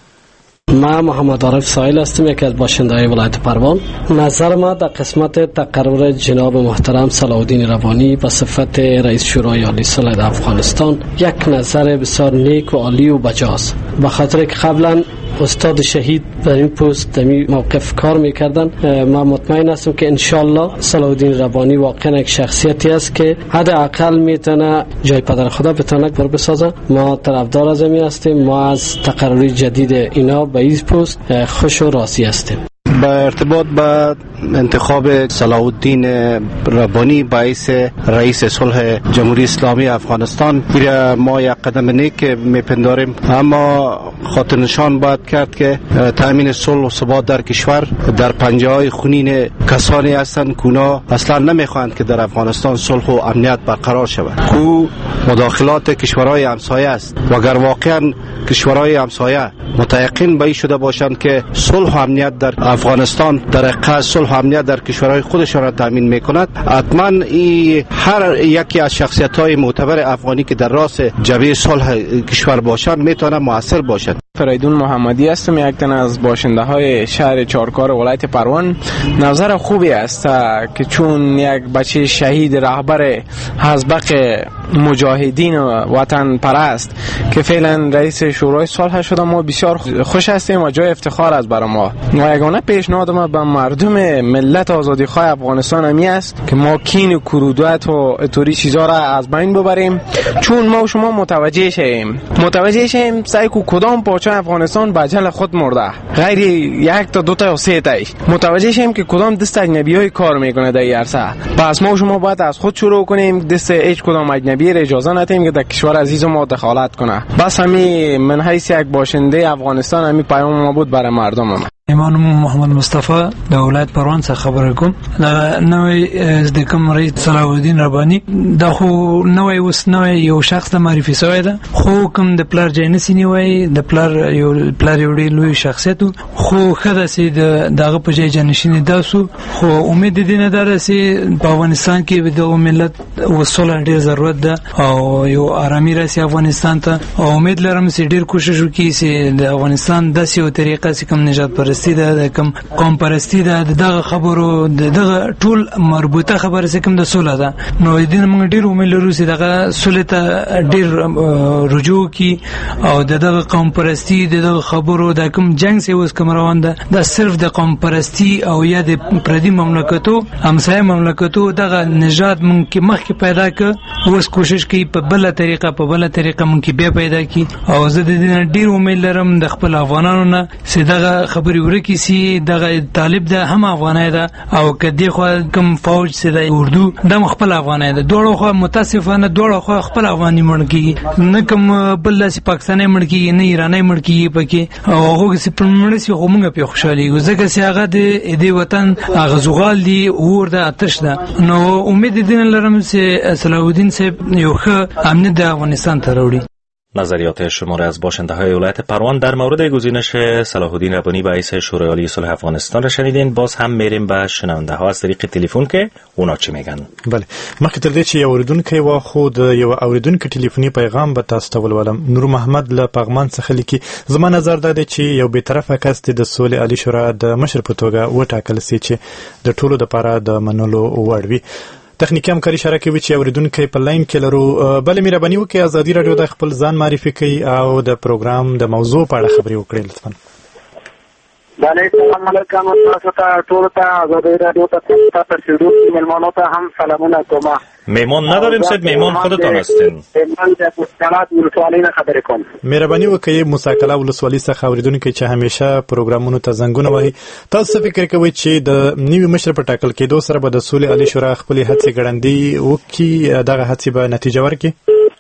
من محمد عارف سایل هستم، یکی از باشنده‌های ولایت پروان. نظر ما در قسمت تقرر جناب محترم صلاح الدین ربانی به صفت رئیس شورای عالی صلح افغانستان یک نظر بسیار نیک و عالی و بجاست، به خاطر که قبلا استاد شهید در این پست در این موقف کار میکردن. من مطمئن هستم که انشالله صلاح الدین ربانی واقعا یک شخصیتی است که حداقل میتونه جای پدر خدا بتونه بر بسازه. ما طرفدار از این هستیم، ما از تقرری جدید اینا به این پست خوش و راضی هستیم. با ارتباط با انتخاب صلاح الدین ربانی باعث رئیس صلح جمهوری اسلامی افغانستان میره ما یک قدم نیک میپنداریم، اما خاطر نشان باید کرد که تامین صلح و ثبات در کشور در پنجه های خونین کسانی هستند که اونا اصلا نمیخواهند که در افغانستان صلح و امنیت برقرار شود. خو مداخلات کشورهای همسایه است و اگر واقعا کشورهای همسایه متيقن به شده باشند که صلح و امنیت در افغانستان افغانستان در حقیقت صلح و امنیت در کشورهای خودشان را تامین میکند، حتما این هر یکی از شخصیت‌های معتبر افغانی که در راس جبهه صلح کشور باشند میتونه موثر باشد. فریدون محمدی هستم، یک تن از باشنده های شهر چارکار ولایت پروان. نظر خوبی است که چون یک بچه شهید رهبر حزبق مجاهدین وطن پرست که فعلا رئیس شورای صلح شده، ما بسیار خوش هستیم و جای افتخار است برای ما. و یگانه پیشنهاد ما به مردم ملت آزادیخواه افغانستان همی است که ما کین و کرودت و اتوری چیزا را از بین ببریم، چون ما و شما متوجه شیم متوجه شیم سعی کو کدام پاچه افغانستان به اجل خود مرده، غیر یک تا دو تا یا سه تا متوجه شیم که کدام دست اجنبیای کار میکنه در این عرصه. پس ما و شما باید از خود شروع کنیم، دست هیچ کدام اجنبی را اجازه ندیم که در کشور عزیز ما دخالت کنه. بس همین من حیث یک باشنده افغانستان همین پیام ما بود برای مردم ما. ایمان محمد مصطفی د ولایت پروان څخه خبر کوم. دا نوې د کوم رئیس صلاح الدین ربانی دا خو نوې اوس نوې یو شخص د معرفي شوی ده، خو کوم د پلار جینسی نیوي د پلار یو پلار یو ډېر لوی شخصیت خو خدای سي دغه په ځای جنشین داسو، خو امید دي نه درسي په افغانستان کې د ملت وصول ډېر ضرورت ده او یو آرامي راسي افغانستان ته، او امید لرم چې ډېر کوشش وکړي چې د افغانستان داسې یو طریقه چې کوم نجات پر د کوم قوم پرستی ده دغه خبرو دغه ټول مربوطه خبره چې کوم د سوله ده، نو دین موږ ډیر امید لرو چې دغه سوله ته ډیر رجوع کی او دغه قوم پرستی دغه خبرو د کوم جنگ سي اوس کوم روان ده د صرف د قوم پرستی او یا د پردي مملکتو همسایه مملکتو دغه نجات موږ کې مخکې پیدا ک اوس کوشش کوي په بل طریقه په بل طریقه موږ کې بیا پیدا کی، او زه د دې ډیر امید لرم د خپل افغانانو نه چې دغه خبري ورکیسی دغه طالب ده هم افغانای ده او کدی خو کوم فوج سي د اردو د خپل افغانای ده، دوړو خو متاسفانه دوړو خو خپل افغاني مړکی نه کوم بل سي پاکستاني مړکی نه ایراني مړکی پکې، او هغه سي پرمړ سي همغه په خوشالي ګزګه سي هغه د دې وطن هغه زغال دي اور ده آتش ده، نو امید دین لرم چې صلاح الدین صاحب یو ښه امنیت د افغانستان ته راوړي. نظریات شماره از باشنده های ولایت پروان در مورد گزینش صلاح الدین ربانی به رئیس شورای عالی صلح افغانستان را شنیدین. باز هم میریم به شنونده ها از طریق تلفن که اونا چی میگن. بله مخکې تر دې چې یو اوریدونکی و خود یو اوریدونکی ټلیفوني پیغام به تاسو ته ولولم. نور محمد له پغمان څخه لیکي زما نظر دا دی چې یو بیطرفه کس د سولې عالی شورا د مشر په توګه وټاکل سي چې د ټولو لپاره د منلو وړ وي. تخنیکی همکاري شریکه وي چې اوریدونکو په لاین کې لرو. بل مهرباني وکړئ ازادي رادیو د خپل ځان معرفي کړئ او د پروګرام د موضوع په اړه خبرې وکړئ لطفا. بله سلام علیکم تاسو ته ټول ته ازادي رادیو ته تاسو شروع مهمانو ته هم سلامونه کوم. میمون نداریم صد میمون خودتان هستین. من د مسکلات ولسوالۍ نه خبرې کوم. مهرباني وکړئ مسکلا ولسوالۍ څخه اوریدونکو چې همیشه پروګرامونو ته زنګونه وهي، تاسو فکر کوئ چې د نوي مشر په ټاکل کېدو سره به د سولې عالی شورا خپل هڅې ګړندۍ وکړي، دغه هڅې به نتیجه ورکړي؟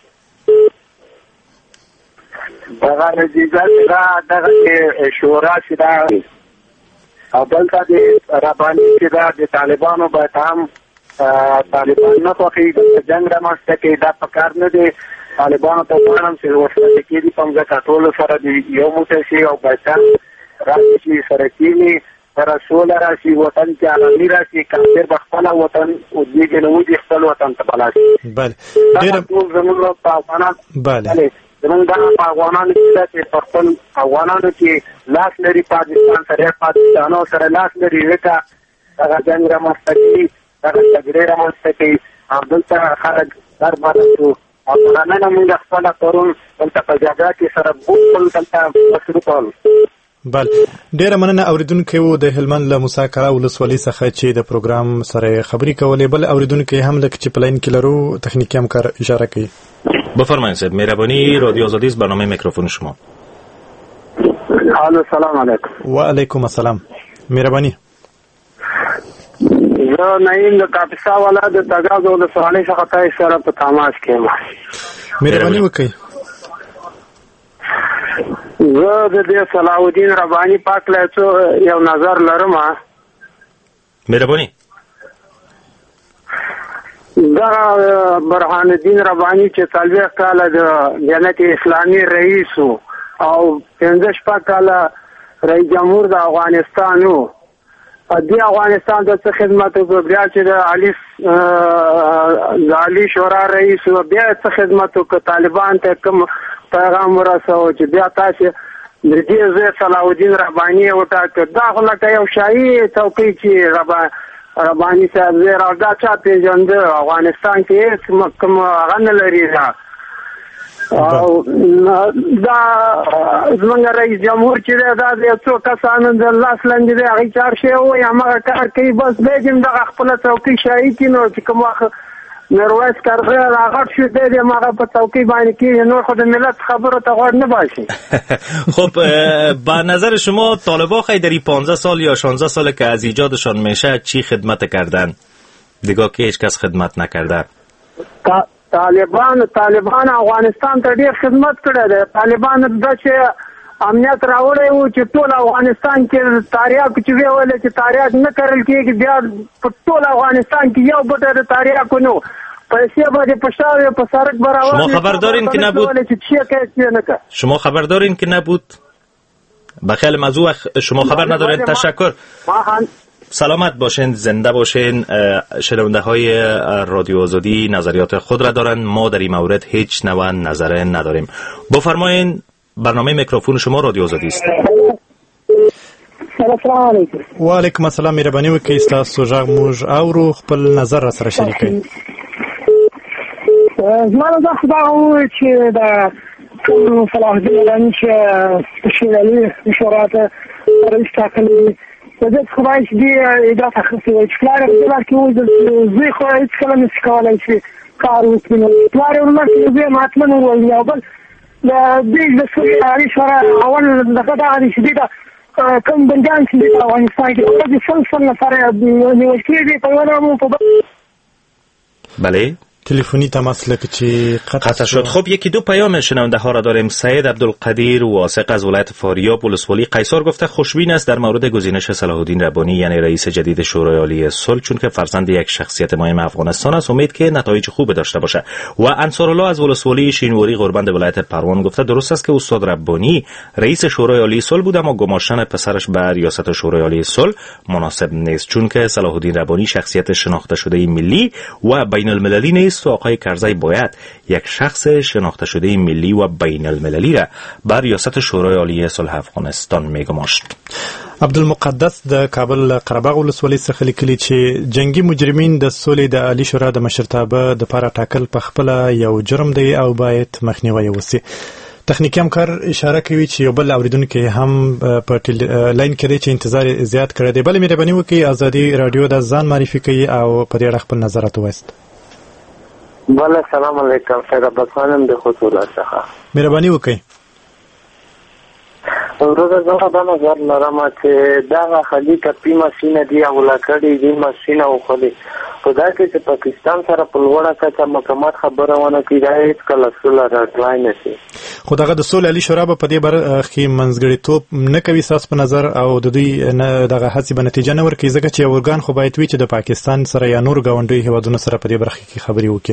دغه نتیجه دغه شورا چې دا او دلته د رباني چې دا د طالبانو باید هم طالبان نه خوښي د جنګ رامنځته کوي، دا په کار نه دی. طالبانو ته غواړم چې ورسره کېدي په مځکه ټولو سره د یو موټی شي او باید راشي چې سره کېني سره سوله راشي، وطن کې ارامي راشي، کافر به خپله وطن ودېږي نه ودي خپل وطن ته بلا شي. بله دا ټول زموږ په افغانان بله زموږ دغه په افغانانو کې چې په خپل افغانانو کې لاس لري، پاکستان سره پاکستانو سره لاس لري، ځکه هغه جنګ رامنځته کوي، هغه جګړې رامنځته کوي او دلته خلک برباده شو. افغانان موږ خپله پرون دلته په جګړه کې سره بوتل دلته مصروف ول. بله ډیره مننه اوریدونکو و د هلمند له موسیقرا ولسوالۍ څخه چې د پروګرام سره خبرې کولې. بل اوریدونکو هم لکه چې پلاین کې لرو تخنیکی همکار اشاره کوي. بفرمایید صاحب. مهربانی رادیو آزادی است، برنامه میکروفون شما. الو سلام علیکم. و علیکم السلام. مهربانی. زه نعیم د کاپیسا والا د تګاز ولسوالۍ څخه تاسو سره په تماس کې یم. مهرباني وکړئ. زه د دې صلاح الدین ربانی پاک له یو نظر لرم. مهرباني. دا برهان الدین ربانی چې څلوېښت کاله د جمهوریت اسلامي رئیس او پنځه شپږ کاله رئیس جمهور د افغانستان و، د افغانستان د څه خدمت وکړو، بیا چې د علي د علي شورا رئیس و بیا څه خدمت وکړو، طالبان ته کوم پیغام ورسوه چې بیا تاسې د دې زوی صلاح الدین رباني وټاکه. دا خو لکه یو شاهي څوکۍ چې رباني صاحب زوی را دا چا پېژنده، افغانستان کې هېڅ کوم هغه نه لري. او دا زمونږ رئیس جمهور چې دی دا د یو څو کسانو د لاس لاندې دی، هغې چې هر شی ووایي هماغه کار کوي، بس دی چې دغه خپله څوکۍ شاهي کړي. نو چې کوم وخت میرویس کرزی راغټ شو دی د هماغه په څوکۍ باندې کېږي، نور خو د ملت خبرو ته غوږ نه باشي. خب با نظر شما طالبان خیلی در این پانزده سال یا شانزده سال که از ایجادشان میشه چی خدمت کردن؟ دیگه که هیچ کس خدمت نکرده. طالبان طالبان افغانستان ته ډېر خدمت کړی دی. طالبان دا چې امنیت راوړی و چې ټول افغانستان کې تاریاکو چې ویې ویلې چې تاریاک نه کرل کېږي، بیا په ټول افغانستان کې یو بټه د تاریاکو نه و، پیسې به دې په شا وې، په سړک به راوړې. شما خبر دارین که نبود؟ شما خبر دارین که نبود؟ بخیال موضوع شما خبر ندارید. تشکر. سلامت باشین، زنده باشین. شنونده های رادیو آزادی نظریات خود را دارن، ما در این مورد هیچ نوع نظر نداریم. بفرمایین، برنامه میکروفون شما رادیو آزادی است. السلام علیکم. و علیکم السلام. مهرباني وکړئ ستاسو غږ موږ اورو، خپل نظر را سره شریک کړئ. زما نظر خو دا و چې د صلاح الدین رباني چې شورا شورا ته رئیس ټاکلی دی، د دې خدای چې دې اجازه اخیستې وای چې پلار یې په دې کې وایي زوی خو هېڅ کله نشي کولی چې کار وکړي. نو پلار یې ورنه چې زوی ماتمن وویل. او بل د دې د علي شورا اول دغه دغه دی چې دې ته کوم بندیان چې په افغانستان کې د سل سل نفره نیول کېږي په یو نامو په بله تلفنی تماس لکه چې قطع شد. خب یکی دو پیام شنونده ها را داریم. سید عبدالقدیر واثق از ولایت فاریاب ولسوالی قیصر گفته خوشبین است در مورد گزینش صلاح الدین ربانی یعنی رئیس جدید شورای عالی صلح، چون که فرزند یک شخصیت مهم افغانستان است، امید که نتایج خوب داشته باشه. و انصارالله از ولسوالی شینواری قربند ولایت پروان گفته درست است که استاد ربانی رئیس شورای عالی صلح بود، اما گماشتن پسرش به ریاست شورای عالی صلح مناسب نیست، چون که صلاح الدین ربانی شخصیت شناخته شده ملی و بین المللی نیست و آقای کرزی باید یک شخص شناخته شده ملی و بین المللی را بر ریاست شورای عالی صلح افغانستان میگماشت. عبدالمقدس د کابل قرهباغ ولسوالۍ څخه لیکلي چې جنگي مجرمین د سولې د عالی شورا د مشرتابه د لپاره ټاکل په خپله یو جرم دی او باید مخنیوی وشي. تخنیکی همکار اشاره کوي چې یو بل اوریدونکي هم په لاین کې دی چې انتظار زیات کړی دی. بلې مهرباني وکړئ ازادي رادیو د ځان معرفي کوي او په دې اړه خپل نظرات ووایاست. بله سلام علیکم، سید عباس خانم د خصوصا څخه مهرباني وکړئ. ورځ زه دا نظر لرم چې دا خالي کپی ماشین دی او لکړی دی ماشین او خالي په دا کې چې پاکستان سره په لوړه کچه مکمل خبره ونه کیږي هیڅ کله سوله راټلای نشي. خو دغه د سولې عالی شورا په دې برخه کې منځګړیتوب نه کوي ساس په نظر او د دوی دغه هڅې به نتیجه نه ورکړي، ځکه چې اورګان خو باید وي چې د پاکستان سره یا نور ګاونډي هیوادونو سره په دې برخه کې خبرې وکړي.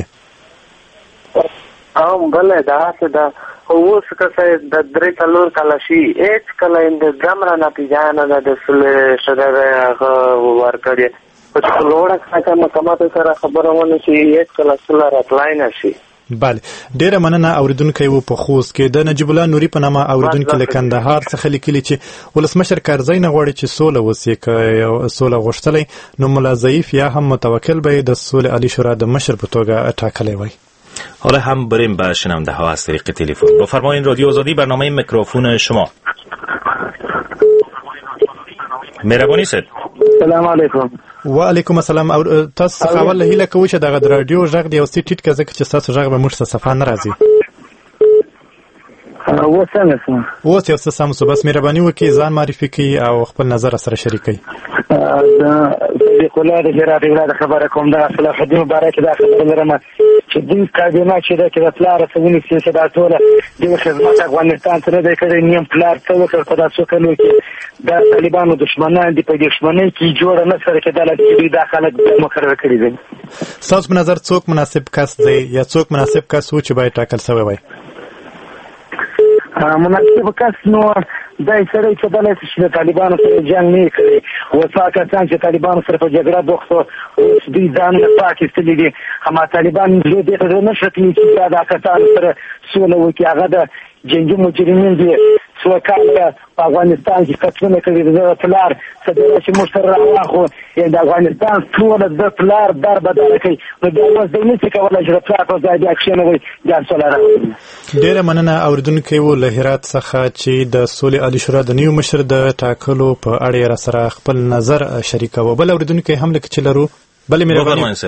هم بله دا څه ده خو اوس که څه د درې څلور کاله شي هېڅ کله د ګمره نتیجه نه ده د سولې شورا هغه ورکړې، خو چې په لوړه کچه مکمل سره خبره ونه شي هېڅ کله سوله راتلای نه شي. بله ډیره مننه. اوریدونکی و په خوست کې د نجیب الله نوري په نامه اوریدونکي له کندهار څخه لیکلي چې ولسمشر کرزی نه غواړي چې سوله وسي، که سوله غوښتلی نو ملا ضعیف یا هم متوکل به د سولې عالی شورا د مشر په توګه ټاکلی وای. حالا هم بریم به شنونده ها از طریق تلفن. بفرمایین رادیو آزادی برنامه میکروفون شما. مهرباني سید. سلام علیکم. و علیکم السلام. او تاسو څنګه ول هیله کوئ چې دغه رادیو غږ دی او سی ټیټ کزه چې تاسو غږ به موږ څخه صفه نه راځي. و څنګه سم و څه څه سم سو بس مهرباني وکړئ ځان معرفي کړئ او خپل نظر سره شریک کړئ. د کولا د جرات د خبره کوم د صلاح الدین مبارک د خبره لرم چې د کابینه چې د کله پلار سمونی سیاست ټوله د خدمت افغانستان سره د کړي نیم پلار څه وکړ په تاسو کلو کې د طالبانو دشمنان دي په دښمنۍ کې جوړ نه سره کېدل چې د خلک مقرر کړی دي. تاسو په نظر څوک مناسب کس دی یا څوک مناسب کس و چې باید ټاکل شوی وای؟ مناسب کس نو دا سړی کېدلی شي چې د طالبانو سره جنګ نه کوي. وفا کسان چې طالبانو سره په جګړه بوخت وو اوس دوی ځانونه پاک ایستلي دي. هما طالبان زه دې ته زړه نه ښه کوي چې دا د کسانو سره سوله وکړي. هغه د جنګي مجرمین دي څو کاله په افغانستان کې قتلونه کوي. د پلار څه ډول چې موږ سره راواخو د افغانستان ټوله د پلار در بدله کوي. نو بیا اوس دوی نشي کولی چې د پلار په ځای بیا کښېنوي بیا سوله راولي. ډېره مننه. اورېدونکی و له هرات څخه چې د سولې عالي شورا د نوي مشر د ټاکلو په اړه یې راسره خپل نظر شریکاوه. بل اورېدونکی هم لکه چې لرو. بلې مهرباني.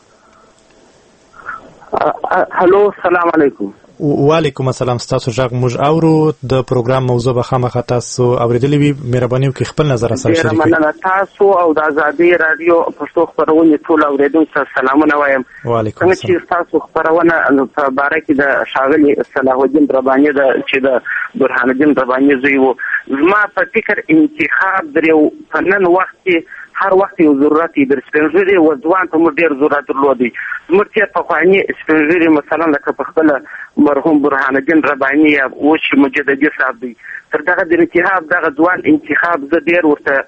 هلو السلام علیکم. وعلیکم السلام. ستاسو غږ موږ اورو. د پروګرام موضوع به خامخا تاسو اورېدلې وي. مهرباني وکړئ خپل نظر سره شریک کړئ. مننه. تاسو او د ازادي رادیو پښتو خبرونه ټول اوریدونکو ته سلامونه وایم. وعلیکم السلام. څنګه چې تاسو خبرونه په باره کې د شاغلي صلاح الدین رباني د چې د برهان الدین رباني زوی وو، زما په فکر انتخاب درو په نن وخت کې هر وخت یو ضرورت دی. د سپینږیري و ځوان ته موږ ډېر ضرورت درلودی. زموږ چې پخواني سپینږیري مثلا لکه په خپل مرحوم برهان الدین رباني یا اوس چې مجددي صاحب دی، تر دغه د انتخاب دغه ځوان انتخاب زه ډېر ورته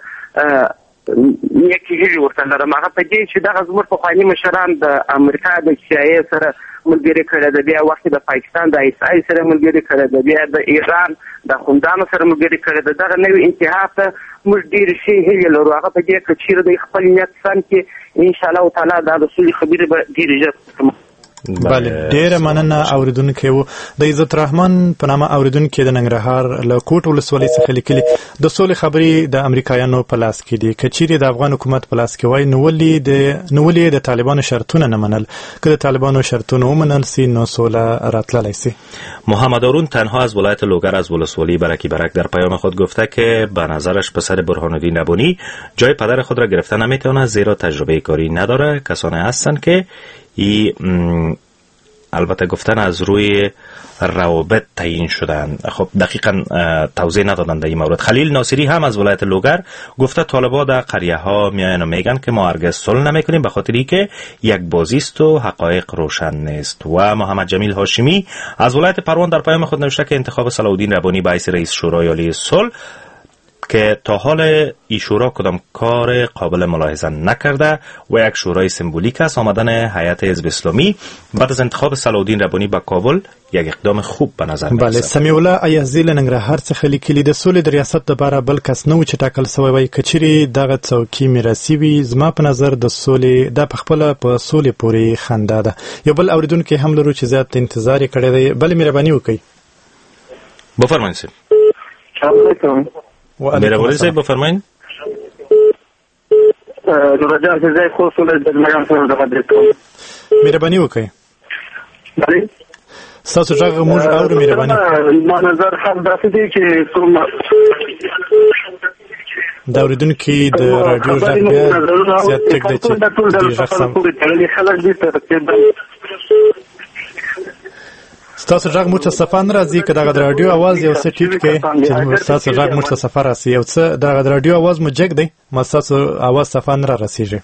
نیکې هیلې ورته لرم. هغه په دې چې دغه زموږ پخواني مشران د امریکا د سی آی ای سره ملګري کړی ده، بیا وخت د پاکستان د ایس آی سره ملګري کړی ده، بیا د ایران د خوندانو سره ملګري کړی ده. دغه نوي انتخاب ته موږ ډېرې ښې هیلې لرو. هغه په دې که چېرې د خپل نیت سم کړي انشاءالله تعالی دا د سولې خبرې به ډېرې ژر. بله ډېره مننه. اورېدونکی و د عزت رحمان په نامه اورېدونکی د ننګرهار له کوټ ولسوالۍ څخه لیکلي د سولې خبرې د امریکایانو په لاس کې دي. که چیرې د افغان حکومت په لاس کې وای نو ولې د طالبانو شرطونه نه منل؟ که د طالبانو شرطونه ومنل سي نو سوله راتللی سي. محمد هارون تنها از ولایت لوگر از ولسوالی برکی برک در پیام خود گفته که به نظرش پسر برهان الدین ربانی جای پدر خود را گرفته نمیتواند زیرا تجربه کاری نداره. کسانی هستند که ای البته گفتن از روی روابط تعیین شدن. خب دقیقا توضیح ندادن در این مورد. خلیل ناصری هم از ولایت لوگر گفته طالبا در قریه ها میاین و میگن که ما هرگز صلح نمیکنیم به خاطری که یک بازی است و حقایق روشن نیست. و محمد جمیل هاشمی از ولایت پروان در پیام خود نوشته که انتخاب صلاح الدین ربانی به حیث رئیس شورای عالی صلح که تا حال ای شورا کدام کار قابل ملاحظه نکرده و یک شورای سمبولیک است. آمدن هیئت حزب اسلامی بعد از انتخاب صلاح الدین ربانی به کابل یک اقدام خوب به نظر می‌رسد. بله. سمیع الله ایازی له ننګرهار څخه لیکلي د سولې د ریاست لپاره بل کس نه و چې ټاکل سوی وای. که چیرې دغه څوکۍ میراثي وي زما په نظر د سولې دا پخپله په سولې پورې خندا ده. یو بل اورېدونکی هم لرو چې زیات انتظار یې کړی دی. بلې مهرباني وکړئ. بفرمایئ صاحب. مهربانی صاحب بفرمایئ. رجاء زي خصوصا بالمجال سره د مدرسو مهرباني وکړئ. بله ستاسو غږ موږ اورو. مهرباني. ما نظر هم داسې دی چې کوم دا اورېدونکي د رادیو غږ بیا زیات ټیک دی چې دې غږ سم خلک دي تر ستاسو غږ موږ ته صفه نه راځي. که دغه د رادیو اواز یو څه ټیټ کړئ چې ستاسو غږ موږ ته صفه راسي. یو څه دغه د رادیو اواز مو جګ دی ما ستاسو اواز صفه نه را رسیږي.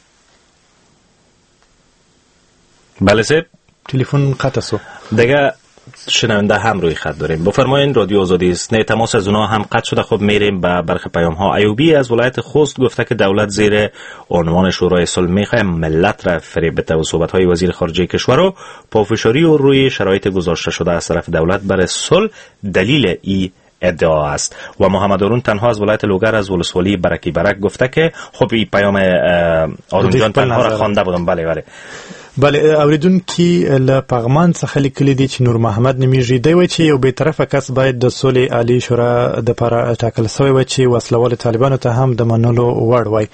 بله صاحب تلفن قطع شو. دیگه شنونده هم روی خط داریم. بفرمایید رادیو آزادی است. نه تماس از اونها هم قطع شده. خب میریم به برخی پیام ها. ایوبی از ولایت خوست گفته که دولت زیر عنوان شورای صلح میخواد ملت را فریب بده و صحبت های وزیر خارجه کشور رو پافشاری و روی شرایط گذاشته شده از طرف دولت برای صلح دلیل ای ادعا است. و محمد هارون تنها از ولایت لوگر از ولسوالی برکی برک گفته که خب این پیام آرون جان تنها را خوانده بودم. بله بله بله. اوریدونکي له پغمان څخه لیکلي دي چې نور محمد نومیږي. دی وایي چې یو بېطرفه کس باید د سولې عالي شورا دپاره ټاکل سوی وای چې وسلهوالو طالبانو ته هم د منلو وړ وای.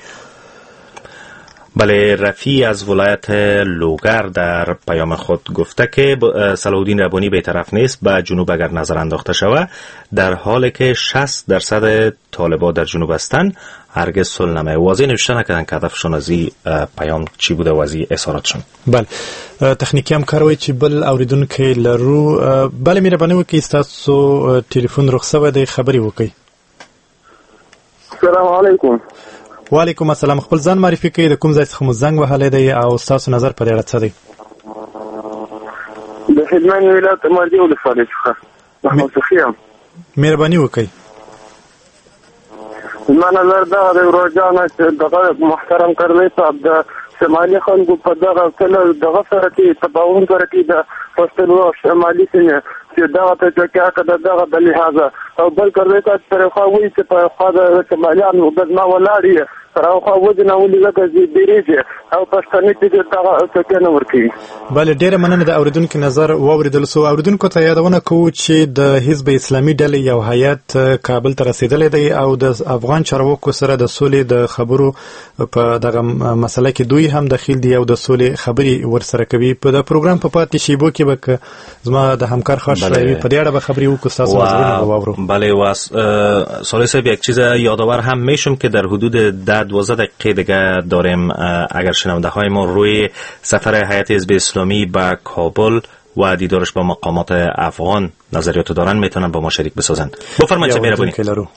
بله. رفیع از ولایت لوگر در پیام خود گفته که صلاح الدین ربانی بی‌طرف نیست. به جنوب اگر نظر انداخته شود در حالی که شصت درصد طالبان در جنوب هستند هرگز صلح نمی‌آید. واضح نوشته نکردن که هدفشون از این پیام چی بوده و از این اظهاراتشون. بله. تخنیکی هم کار وای چې بل اوریدونکی لرو. بله مهرباني وکړئ ستاسو ټلیفون رخصت وای دی خبرې وکړئ. السلام علیکم. وعلیکم السلام. خپل ځان معرفي کړئ. د کوم ځای څخه مو زنګ وهلی دی او ستاسو نظر په دې اړه څه دی؟ د هلمند ولایت مردی ولسوالۍ څخه محمد صفي یم. مهرباني وکړئ. زما نظر دا د روزانه چې دغه محترم کړی صاحب د شمالي خلکو په دغه کله دغه سره کې تباون کړی د پښتنو شمالي سیمه چې دغه ته چې کاکه دغه د لحاظه او بل کړی کا تر خو وی چې په خوا د شماليانو د ما ولاړی راو خو وځنه ولې لکه دیریږي او پښتني چې دغه څه نه ورکی. بل ډیره مننه د اوریدونکو نظر واوریدل سو. اوریدونکو ته یادونه کوو چې د حزب اسلامي ډلې یو هیئت کابل ته رسیدلې دی او د افغان چارواکو سره د سولې د خبرو په دغه مسله کې دوی هم داخل دي او د سولې خبري ورسره کوي. په د پروګرام په پاتې شیبو کې به زما د همکار خاص شوی په دې اړه به خبري وکړو تاسو نظرونه واورو. بله واس سوال صاحب یک چیز یادآور هم میشم که در حدود ده دوازده دقیقه دیگه داریم اگر شنونده های ما روی سفر هیئت حزب اسلامی به کابل و دیدارش با مقامات افغان نظریات دارن میتونن با ما شریک بسازن. بفرمایید چه مهربانی.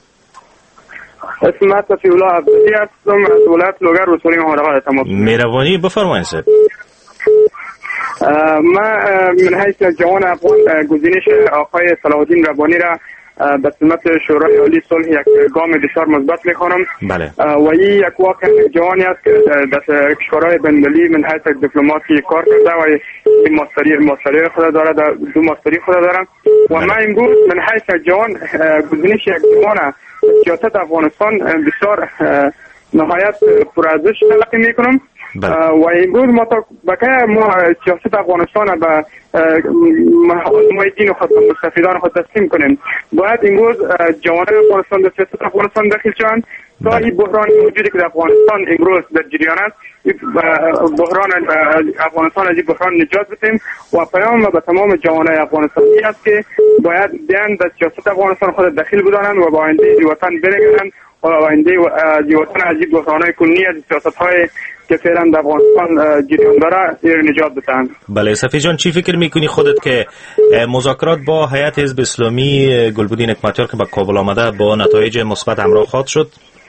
اسمت صفی الله عبدی هستم از ولایت لوگر رسولی مهارقه تماس. مهربانی بفرمایید صاحب. ما من حیث جوان افغان گزینش آقای صلاح الدین ربانی را به سمت شورای عالی صلح یک گام بسیار مثبت می‌خوانم. بله. و این یک واقع جوانی است که در کشورهای بین‌المللی من حیث دیپلماتی کار کرده و این ماستری ماستری خود داره، دو ماستری خود دارم و من امروز من حیث جوان گزینش یک جوان سیاست افغانستان بسیار نهایت پرارزش تلقی می‌کنم. و امروز ما تا بقیه ما سیاست افغانستان به مهاجمین خود مستفیدان خود تسلیم کنیم. باید امروز جوانان افغانستان در سیاست افغانستان داخل شوند تا این بحران موجودی که در افغانستان امروز در جریان است بحران افغانستان از این بحران نجات بدیم و پیام به تمام جوانان افغانستانی است که باید بیان در سیاست افغانستان خود داخل بدانند و با آینده وطن برگردند و آینده وطن از این بحران‌های کنونی از سیاست‌های که فعلا در افغانستان جریان داره نجات بدن. بله صفی جان چی فکر میکنی خودت که مذاکرات با هیئت حزب اسلامی گلبدین حکمتیار که به کابل آمده با نتایج مثبت همراه خواهد شد؟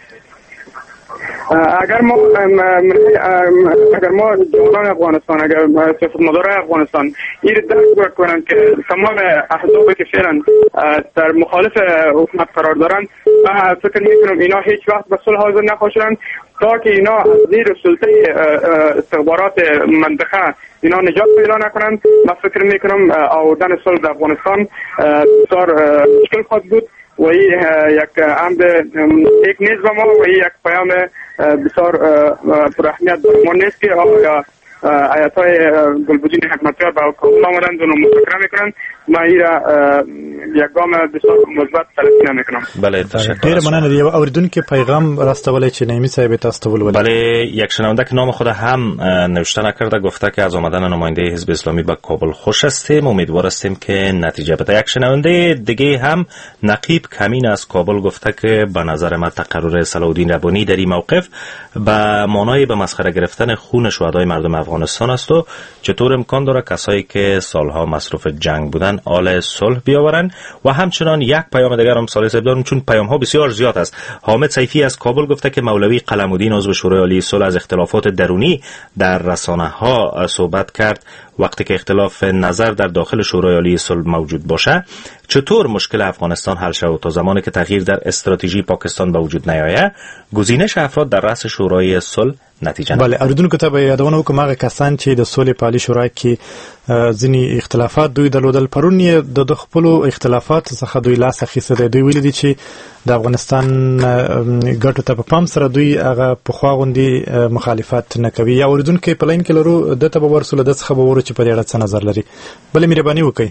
اگر ما اگر ما جوانان افغانستان اگر سیاستمداران افغانستان این درک کنند که تمام احزابی که فعلا در مخالف حکومت قرار دارند من فکر میکنم اینا هیچ وقت به صلح حاضر نخواهند تا که اینا از زیر سلطه استخبارات منطقه اینا نجات پیدا نکنند. من فکر میکنم آوردن صلح در افغانستان بسیار مشکل خواهد بود و این یک عمد یک نیز به ما و این یک پیام بسیار پر اهمیت برای ما نیست که آیا آیات‌های گلبدین حکمتیار با کابل آمدند و مذاکره میکنند. ما این را یک گام بسیار مثبت تلقی نمیکنم. بله تشکر. ډیر مننه. یو اوریدونکو پیغام راستولای چې نعیمی صاحب تاسو ته ولولید. بله یک شنونده که نام خود هم نوشته نکرده گفته که از آمدن نماینده حزب اسلامی به کابل خوش هستیم، امیدوار هستیم که نتیجه بده. یک شنونده دیگه هم نقیب کمین از کابل گفته که به نظر من تقرر صلاح الدین ربانی در این موقف به معنای به مسخره گرفتن خون شهدای مردم افغانستان است و چطور امکان داره کسایی که سالها مصروف جنگ بودن آل صلح بیاورن. و همچنان یک پیام دیگر هم سال صاحب دارم چون پیام ها بسیار زیاد است. حامد سیفی از کابل گفته که مولوی قلم‌الدین عضو شورای عالی صلح از اختلافات درونی در رسانه ها صحبت کرد. وقتی که اختلاف نظر در داخل شورای عالی صلح موجود باشه چطور مشکل افغانستان حل شود؟ تا زمانی که تغییر در استراتژی پاکستان به وجود نیاید گزینش افراد در رأس شورای صلح نتیجه نه. بله اوریدونکو ته به یادونه وکم هغه کسان چې د سولې په عالي شورا کې ځینی اختلافات دوی درلودل پرون یې د خپل اختلافات څخه دوی لاس اخیسته دی. دوی ویل دي چې د افغانستان ګټو ته په پام سره دوی هغه په خوا غوندي مخالفت نه کوي. یا اوریدونکو په لاین کې لرو د ته به ورسول د څخه به ورو چې په دې اړه څه نظر لري. بل مهرباني وکړئ.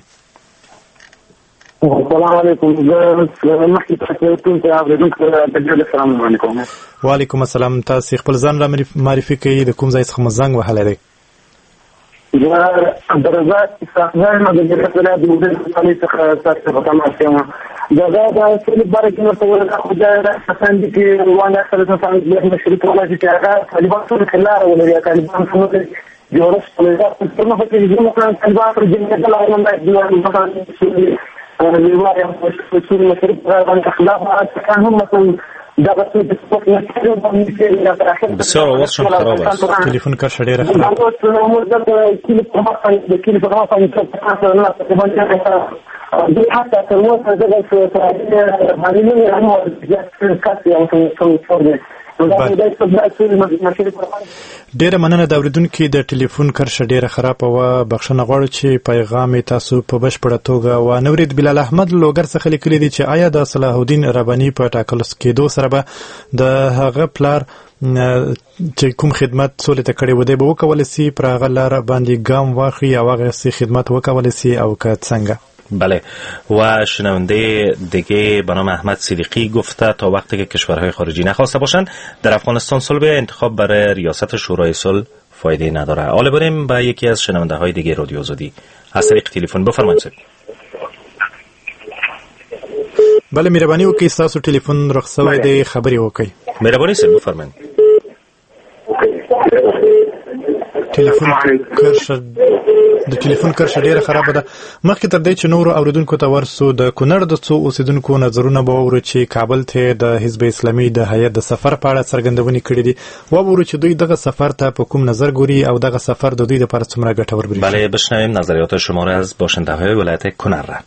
السلام علیکم. زه مخکې تاسو ته اوریدونکو ته السلام علیکم. وعلیکم السلام. تاسو خپل ځان را معرفي کړئ، د کوم ځای څخه مزنګ وهلی دی؟ زه عبدالرزاق استخدام د جرات ولایت د مدیر صالح څخه تاسو ته تماس کوم. دا دا څه باره کې نو څه خدای راځي چې روانه سره څنګه د مشرک ولاجی چې هغه طالبان ټول کلاره ولري. طالبان څنګه جوړښت ولري په نو په دې ځینو کړه طالبان پر جنګ ته لاړل د دیوان په لواء مسؤول مشرف غير اخلاقها كان هم مثلا دغه څه د سپورت نه کېږي. بسیار آواز شما خراب است. تلفن کار شډیره خراب. د کلی په هغه د کلی په هغه باندې څه نه دوی حتی تر اوسه دغه سوسایټي معلومونه هم ورزیات کس یو څو دی. ډیره مننه د اوریدونکو د ټلیفون کرښه ډیره خرابه وه. بخښنه غواړو چې پیغام تاسو په بشپړه توګه وانه اورید. بلال احمد لوګر څخه لیکلی دی چې آیا د صلاح الدین رباني په ټاکل کېدو سره به د هغه پلار چې کوم خدمت سولې ته کړی و دی به وکولی سي پر هغه لاره باندې ګام واخلي او هغسې خدمت وکولی سي او که څنګه؟ بله و شنونده دیگه به نام احمد صدیقی گفته تا وقتی که کشورهای خارجی نخواسته باشند در افغانستان صلح انتخاب برای ریاست شورای صلح فایده نداره. حالا بریم به یکی از شنونده های دیگه رادیو آزادی از طریق تلفن. بفرمایید. بله مهرباني وکړئ ستاسو ټلیفون رخصوی دی خبرې وکړئ. مهرباني صاحب بفرمایئ. ټلیفون کرښه د ټلیفون کرښه ډیره خرابه ده. مخکې تر دې چې نورو اوریدونکو ته ورسو د کونړ د څو اوسیدونکو نظرونه به واورو چې کابل ته د حزب اسلامي د هیئت د سفر په اړه څرګندونې کړې دي. واورو چې دوی دغه سفر ته په کوم نظر ګوري او دغه سفر د دوی لپاره څومره ګټور بریښي. بله بشنویم نظریات شما را از باشنده‌های ولایت کنر را.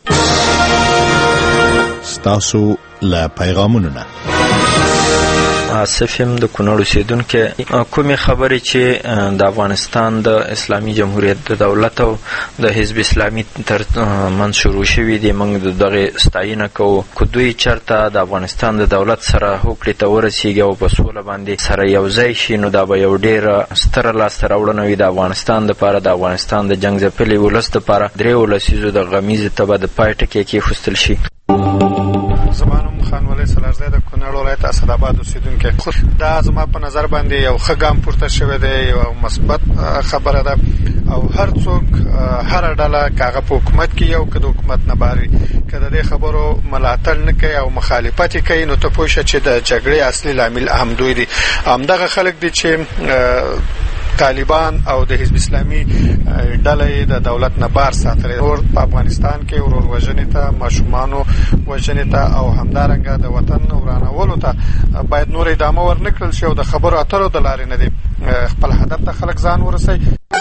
ستاسو له پیغامونو نه آصف یم د کونړ اوسیدونکی. کومې خبرې چې د افغانستان د اسلامي جمهوریت د دولت او د حزب اسلامي تر منځ شروع شوي دي موږ د دغې ستاینه کوو. که دوی چېرته د افغانستان د دولت سره هوکړې ته ورسیږي او په سوله باندې سره یو ځای شي نو دا به یو ډېره ستره لاسته راوړنه وي د افغانستان دپاره، د افغانستان د جنګ ځپلي ولس دپاره. درېیو لسیزو د غمیزې ته به د پای ټکی کېښودل شي. زما نوم خان ولی سلارزی د کونړ ولایت اسداباد اوسیدونکی. دا زما په نظر باندې یو ښه ګام پورته شوی دی، یو مثبت خبره ده او هر څوک هر ډله که هغه په حکومت کې یو که د حکومت نه باري که د دې خبرو ملاتړ نه کوي او مخالفت یې کوي نو ته پوه شه چې د جګړې اصلي لامل هم دوی دي. همدغه خلک دي چې طالبان او د حزب اسلامي ډلې د دولت نه بار ساتلي اور په افغانستان کې ورور وژنې ته، ماشومانو وژنې ته او همدارنګه د وطن ورانولو ته باید نور ادامه ورنکړل شي او د خبرو اترو د لارې نه دي خپل هدف ته خلک ځان ورسوي.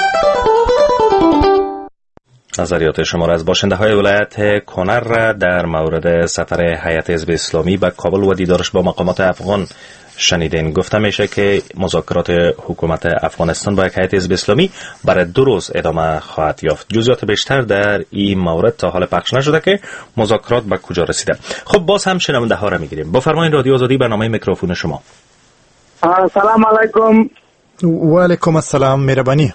نظریات شما را از باشنده های ولایت کنر را در مورد سفر هیئت حزب اسلامی به کابل و دیدارش با مقامات افغان شنیدین. گفته میشه که مذاکرات حکومت افغانستان با هیئت حزب اسلامی برای دو روز ادامه خواهد یافت. جزئیات بیشتر در این مورد تا حال پخش نشده که مذاکرات به کجا رسیده. خب باز هم شنونده ها را میگیریم. بفرمایید رادیو آزادی برنامه میکروفون شما. سلام علیکم. و علیکم السلام. مهربانی.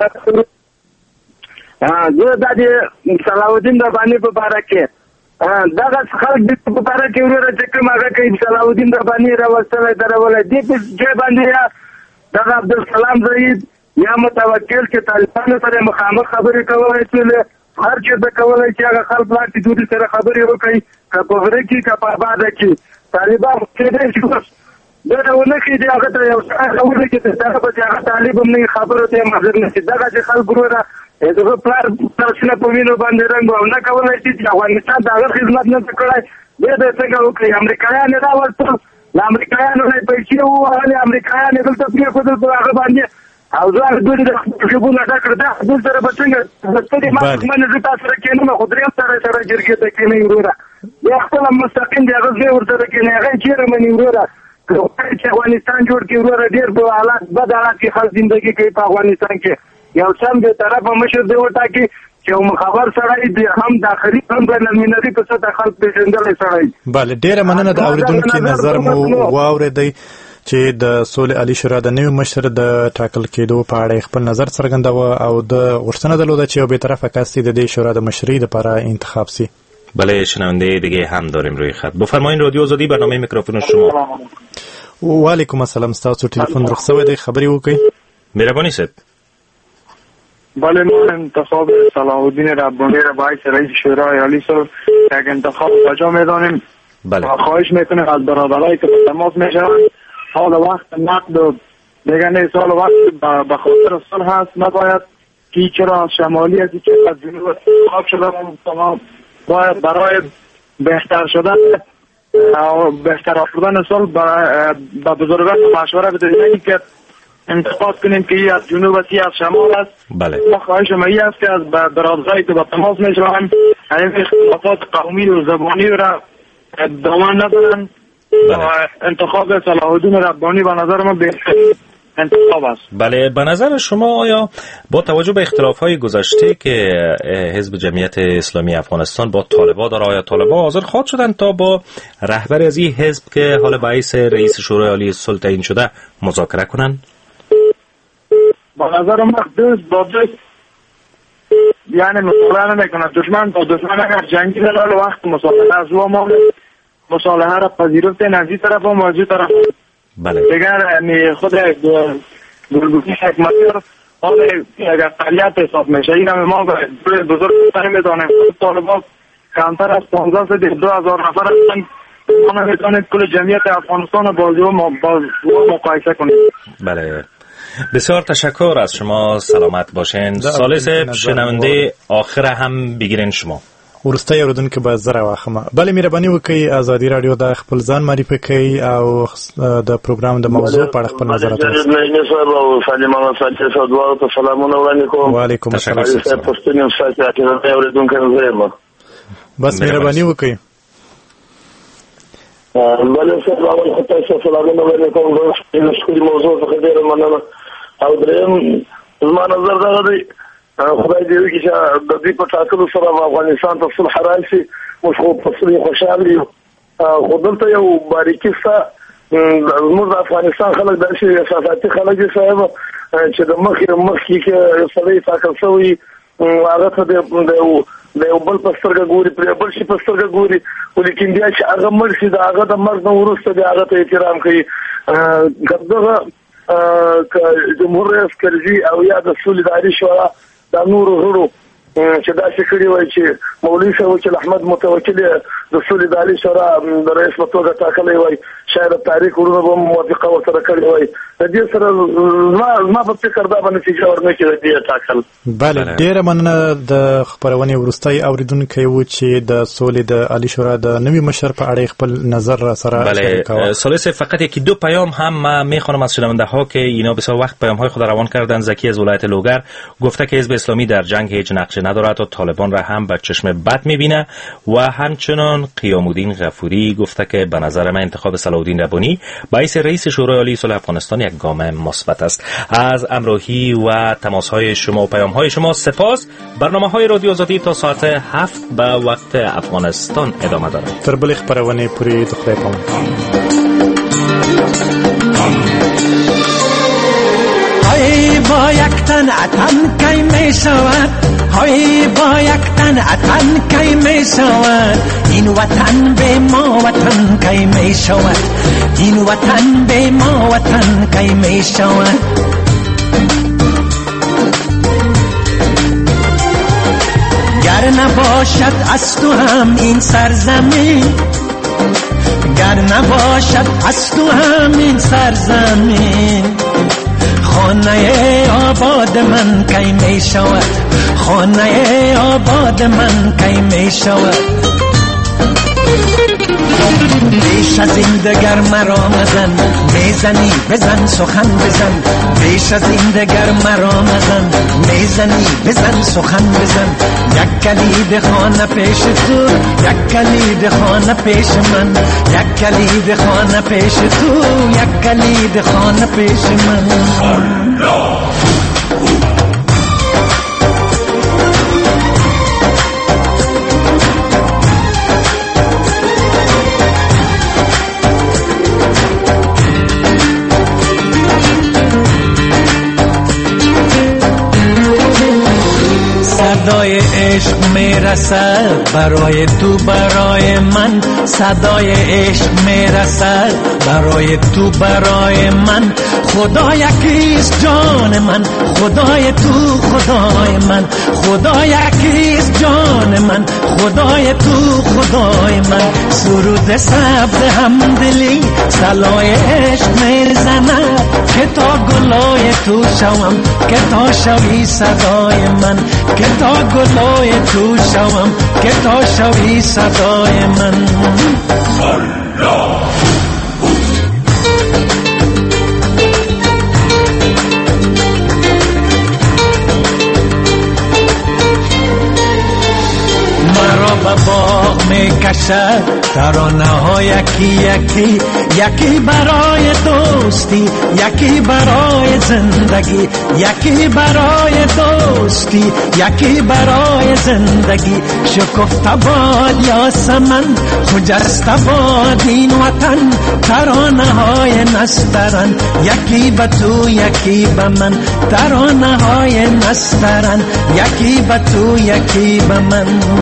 زه د صلاح الدین رباني په باره کې دغه خلک د په باره کې وروره چې کوم هغه کوي صلاح الدین رباني راوستلی درولی دې په ځای باندې یا دغه عبدالسلام زهید یا متوکل چې طالبانو سره مخامخ خبرې کولی شولې هر چېرته کولی چې هغه خلک لاړ چې دوی سره خبرې وکړي که په غره کې که په آباده کې طالبان کېدی شي اوس دا ونه کړي چې هغه ته یو څه خبرې چې دغه به چې هغه طالب هم نه خبرو ته یې حاضر نه شي. دغه چې خلک وروره دغه پلار ترسونه په وینو باندې رنګ او نه کولی شي چې افغانستان د هغه خدمت نه کړی دی د څنګه وکړي. امریکایان یې راوستل، له امریکایانو نه یې پیسې ووهلې، امریکایان یې دلته پرېښودل په هغه باندې او زه دوی د ژبونه ډک کړه. دا دوی سره به څنګه ستړي ماشومان زه تا سره کښېنم خو درېیم سره سره جرګې ته کښېنئ وروره بیا خپله مستقیم د هغه ځای ورسره کښېنئ هغه یې چېرې مني وروره که غواړي چې افغانستان جوړ کړي وروره ډېر په حالات بد حالات کې خلک زندګي کوي په افغانستان کې. یو سم بې طرفه مشر دی وټاکي چې یو مخبر سړی دی هم داخلي هم بین المللي په سطح خلک پېژندلی سړی. بله ډېره مننه د اورېدونکي نظر مو واورېدی چې د سولې عالي شورا د نوي مشر د ټاکل کېدو په اړه خپل نظر څرګنداوه او د غوښتنه درلوده چې یو بې طرفه کس د دې شورا د مشرۍ لپاره انتخاب سي. بله شنونده دیگه هم داریم روی خط. بفرمایید رادیو آزادی برنامه میکروفون شما. و علیکم السلام. ستاسو ټلیفون رخصوی دی خبرې وکړئ. مهرباني صاحب. بله ما انتخاب صلاح الدین ربانی را باعث رئیس شورای عالی صلح یک انتخاب کجا میدانیم. بله. خواهش میکنیم از برادرایی که به تماس میشوند حال وقت نقد و دیگر نیست، حال وقت به خاطر صلح هست. نباید که چرا از شمالی از که از جنوب انتخاب شده تمام باید برای بهتر شدن و بهتر آوردن صلح به بزرگان مشوره بدهیم که انتخاب کنیم که ای از جنوب است ای از شمال است. بله. ما خواهش ما ای است که از برادرایی که با تماس میشوند این اختلافات قومی و زبانی را دامن ندارن و انتخاب صلاح الدین ربانی به نظر من بهترین انتخاب است. بله، به نظر شما آیا با توجه به اختلاف‌های گذشته که حزب جمعیت اسلامی افغانستان با طالبان داره، آیا طالبان حاضر خواهد شدند تا با رهبر از این حزب که حال باعث رئیس شورای عالی صلح تعیین شده مذاکره کنند؟ به نظر من دوست با دوست یعنی مصالحه نمیکنه. دشمن با دشمن اگر جنگی داره وقت مصالحه از و ما مصالحه را پذیرفته از این طرف و از این طرف. بله. دیگر خود گلگوشی حکمتی حال اگر فعالیت حساب میشه این هم ما بزرگ میدانیم طالبان کمتر از پانزده سه دو هزار نفر هستند. ما نمیتونید کل جمعیت افغانستان با او مقایسه کنید. بله، بسیار تشکر از شما، سلامت باشین. سالس شنونده آخر هم بگیرین شما. ورسته اوریدونکو به زړه واخمه. بله، مهرباني وکړئ ازادي رادیو د خپل ځان معرفي کوي او د پروګرام د موضوع په اړه خپل نظر تاسو. نه صاحب او سلام ساتي سودوالو ته سلامونه وړاندې کوم. وعلیکم السلام. تاسو پښتني ساتي چې اوریدونکو زما. بس مهرباني وکړئ. بله صاحب اول خو تاسو سلامونه وړاندې کوم. د شکرې موضوع څخه ډېر مننه. او دریم زما نظر دا دی خدای دې وکړي چې د دې په ټاکلو سره افغانستان ته صلح راشي. موږ خو په صلح خوشحاله یو. خو دلته یو باریکي شته. زموږ د افغانستان خلک داسې احساساتي خلک دي صاحب چې د مخکې مخکې کې یو سړی ټاکل شوی هغه ته د یو بل په سترګه ګوري، پرې بل شي په سترګه ګوري، ولیکن بیا چې هغه مړ شي د هغه د مرګ نه وروسته بیا هغه ته احترام کوي. که دغه جمهور رئیس کرزي او یا د سولې اداري شورا دا نورو غړو چې داسې کړي وای چې مولوي صاحب احمد متوکل د سولې اداري شورا د رئیس په توګه ټاکلی وای، شاید تاریخ ورونه به موافقه ورسره کړې وای. د دې سره زما په فکر دا به نتیجه ورنه کړي د دې ټاکل. بله، ډېره مننه. د خپرونې وروستی اوریدونکی و چې د سولې د عالی شورا د نوي مشر په اړه خپل نظر سره شریک کاوه. بله، سالس فقط یکی دو پیام هم من میخوانم از شنونده ها که اینا بسیار وقت پیام های خود روان کردن. زکی از ولایت لوگر گفته که حزب اسلامی در جنگ هیچ نقشی ندارد و طالبان را هم به چشم بد میبینه و همچنان قیام الدین غفوری گفته که به نظر من انتخاب صلاح الدین ربانی باعث رئیس شورای عالی صلح افغانستان یک گام مثبت است. از همراهی و تماس های شما و پیام های شما سپاس. برنامه های رادیو آزادی تا ساعت هفت به وقت افغانستان ادامه دارد. تر بلې خپرونې پورې د خدای پامان. های با یک تن اتن کی می شود، های با یک تن اتن کی می شود، این وطن به ما وطن کی می شود، این وطن به ما وطن کی می شود. گر نباشد از تو هم این سرزمین، گر نباشد از تو هم این سرزمین، خانه آباد من کی می شود، خانه آباد من کی می شود. بیش از این دگر مرا مزن، میزنی بزن سخن بزن، بیش از این دگر مرا مزن، میزنی بزن سخن بزن. یک کلید خانه پیش تو، یک کلید خانه پیش من، یک کلید خانه پیش تو، یک کلید خانه پیش من. صدای عشق میرسد برای تو برای من، صدای عشق میرسد برای تو برای من. خدا یکیست جان من، خدای تو خدای من، خدا یکیست جان من، خدای تو خدای من. سرود سبز همدلی صلای عشق میزند که تا گلای تو شوم، که تا شوی صدای من، که تا گلای تو شوم، که تا شوی صدای من. مرا همیشه ترانه ها یکی یکی، یکی برای دوستی، یکی برای زندگی، یکی برای دوستی، یکی برای زندگی. شکفته باد یاسمن، خجسته باد این وطن، ترانه های نسترن، یکی به تو یکی به من، ترانه های نسترن، یکی به تو یکی به من.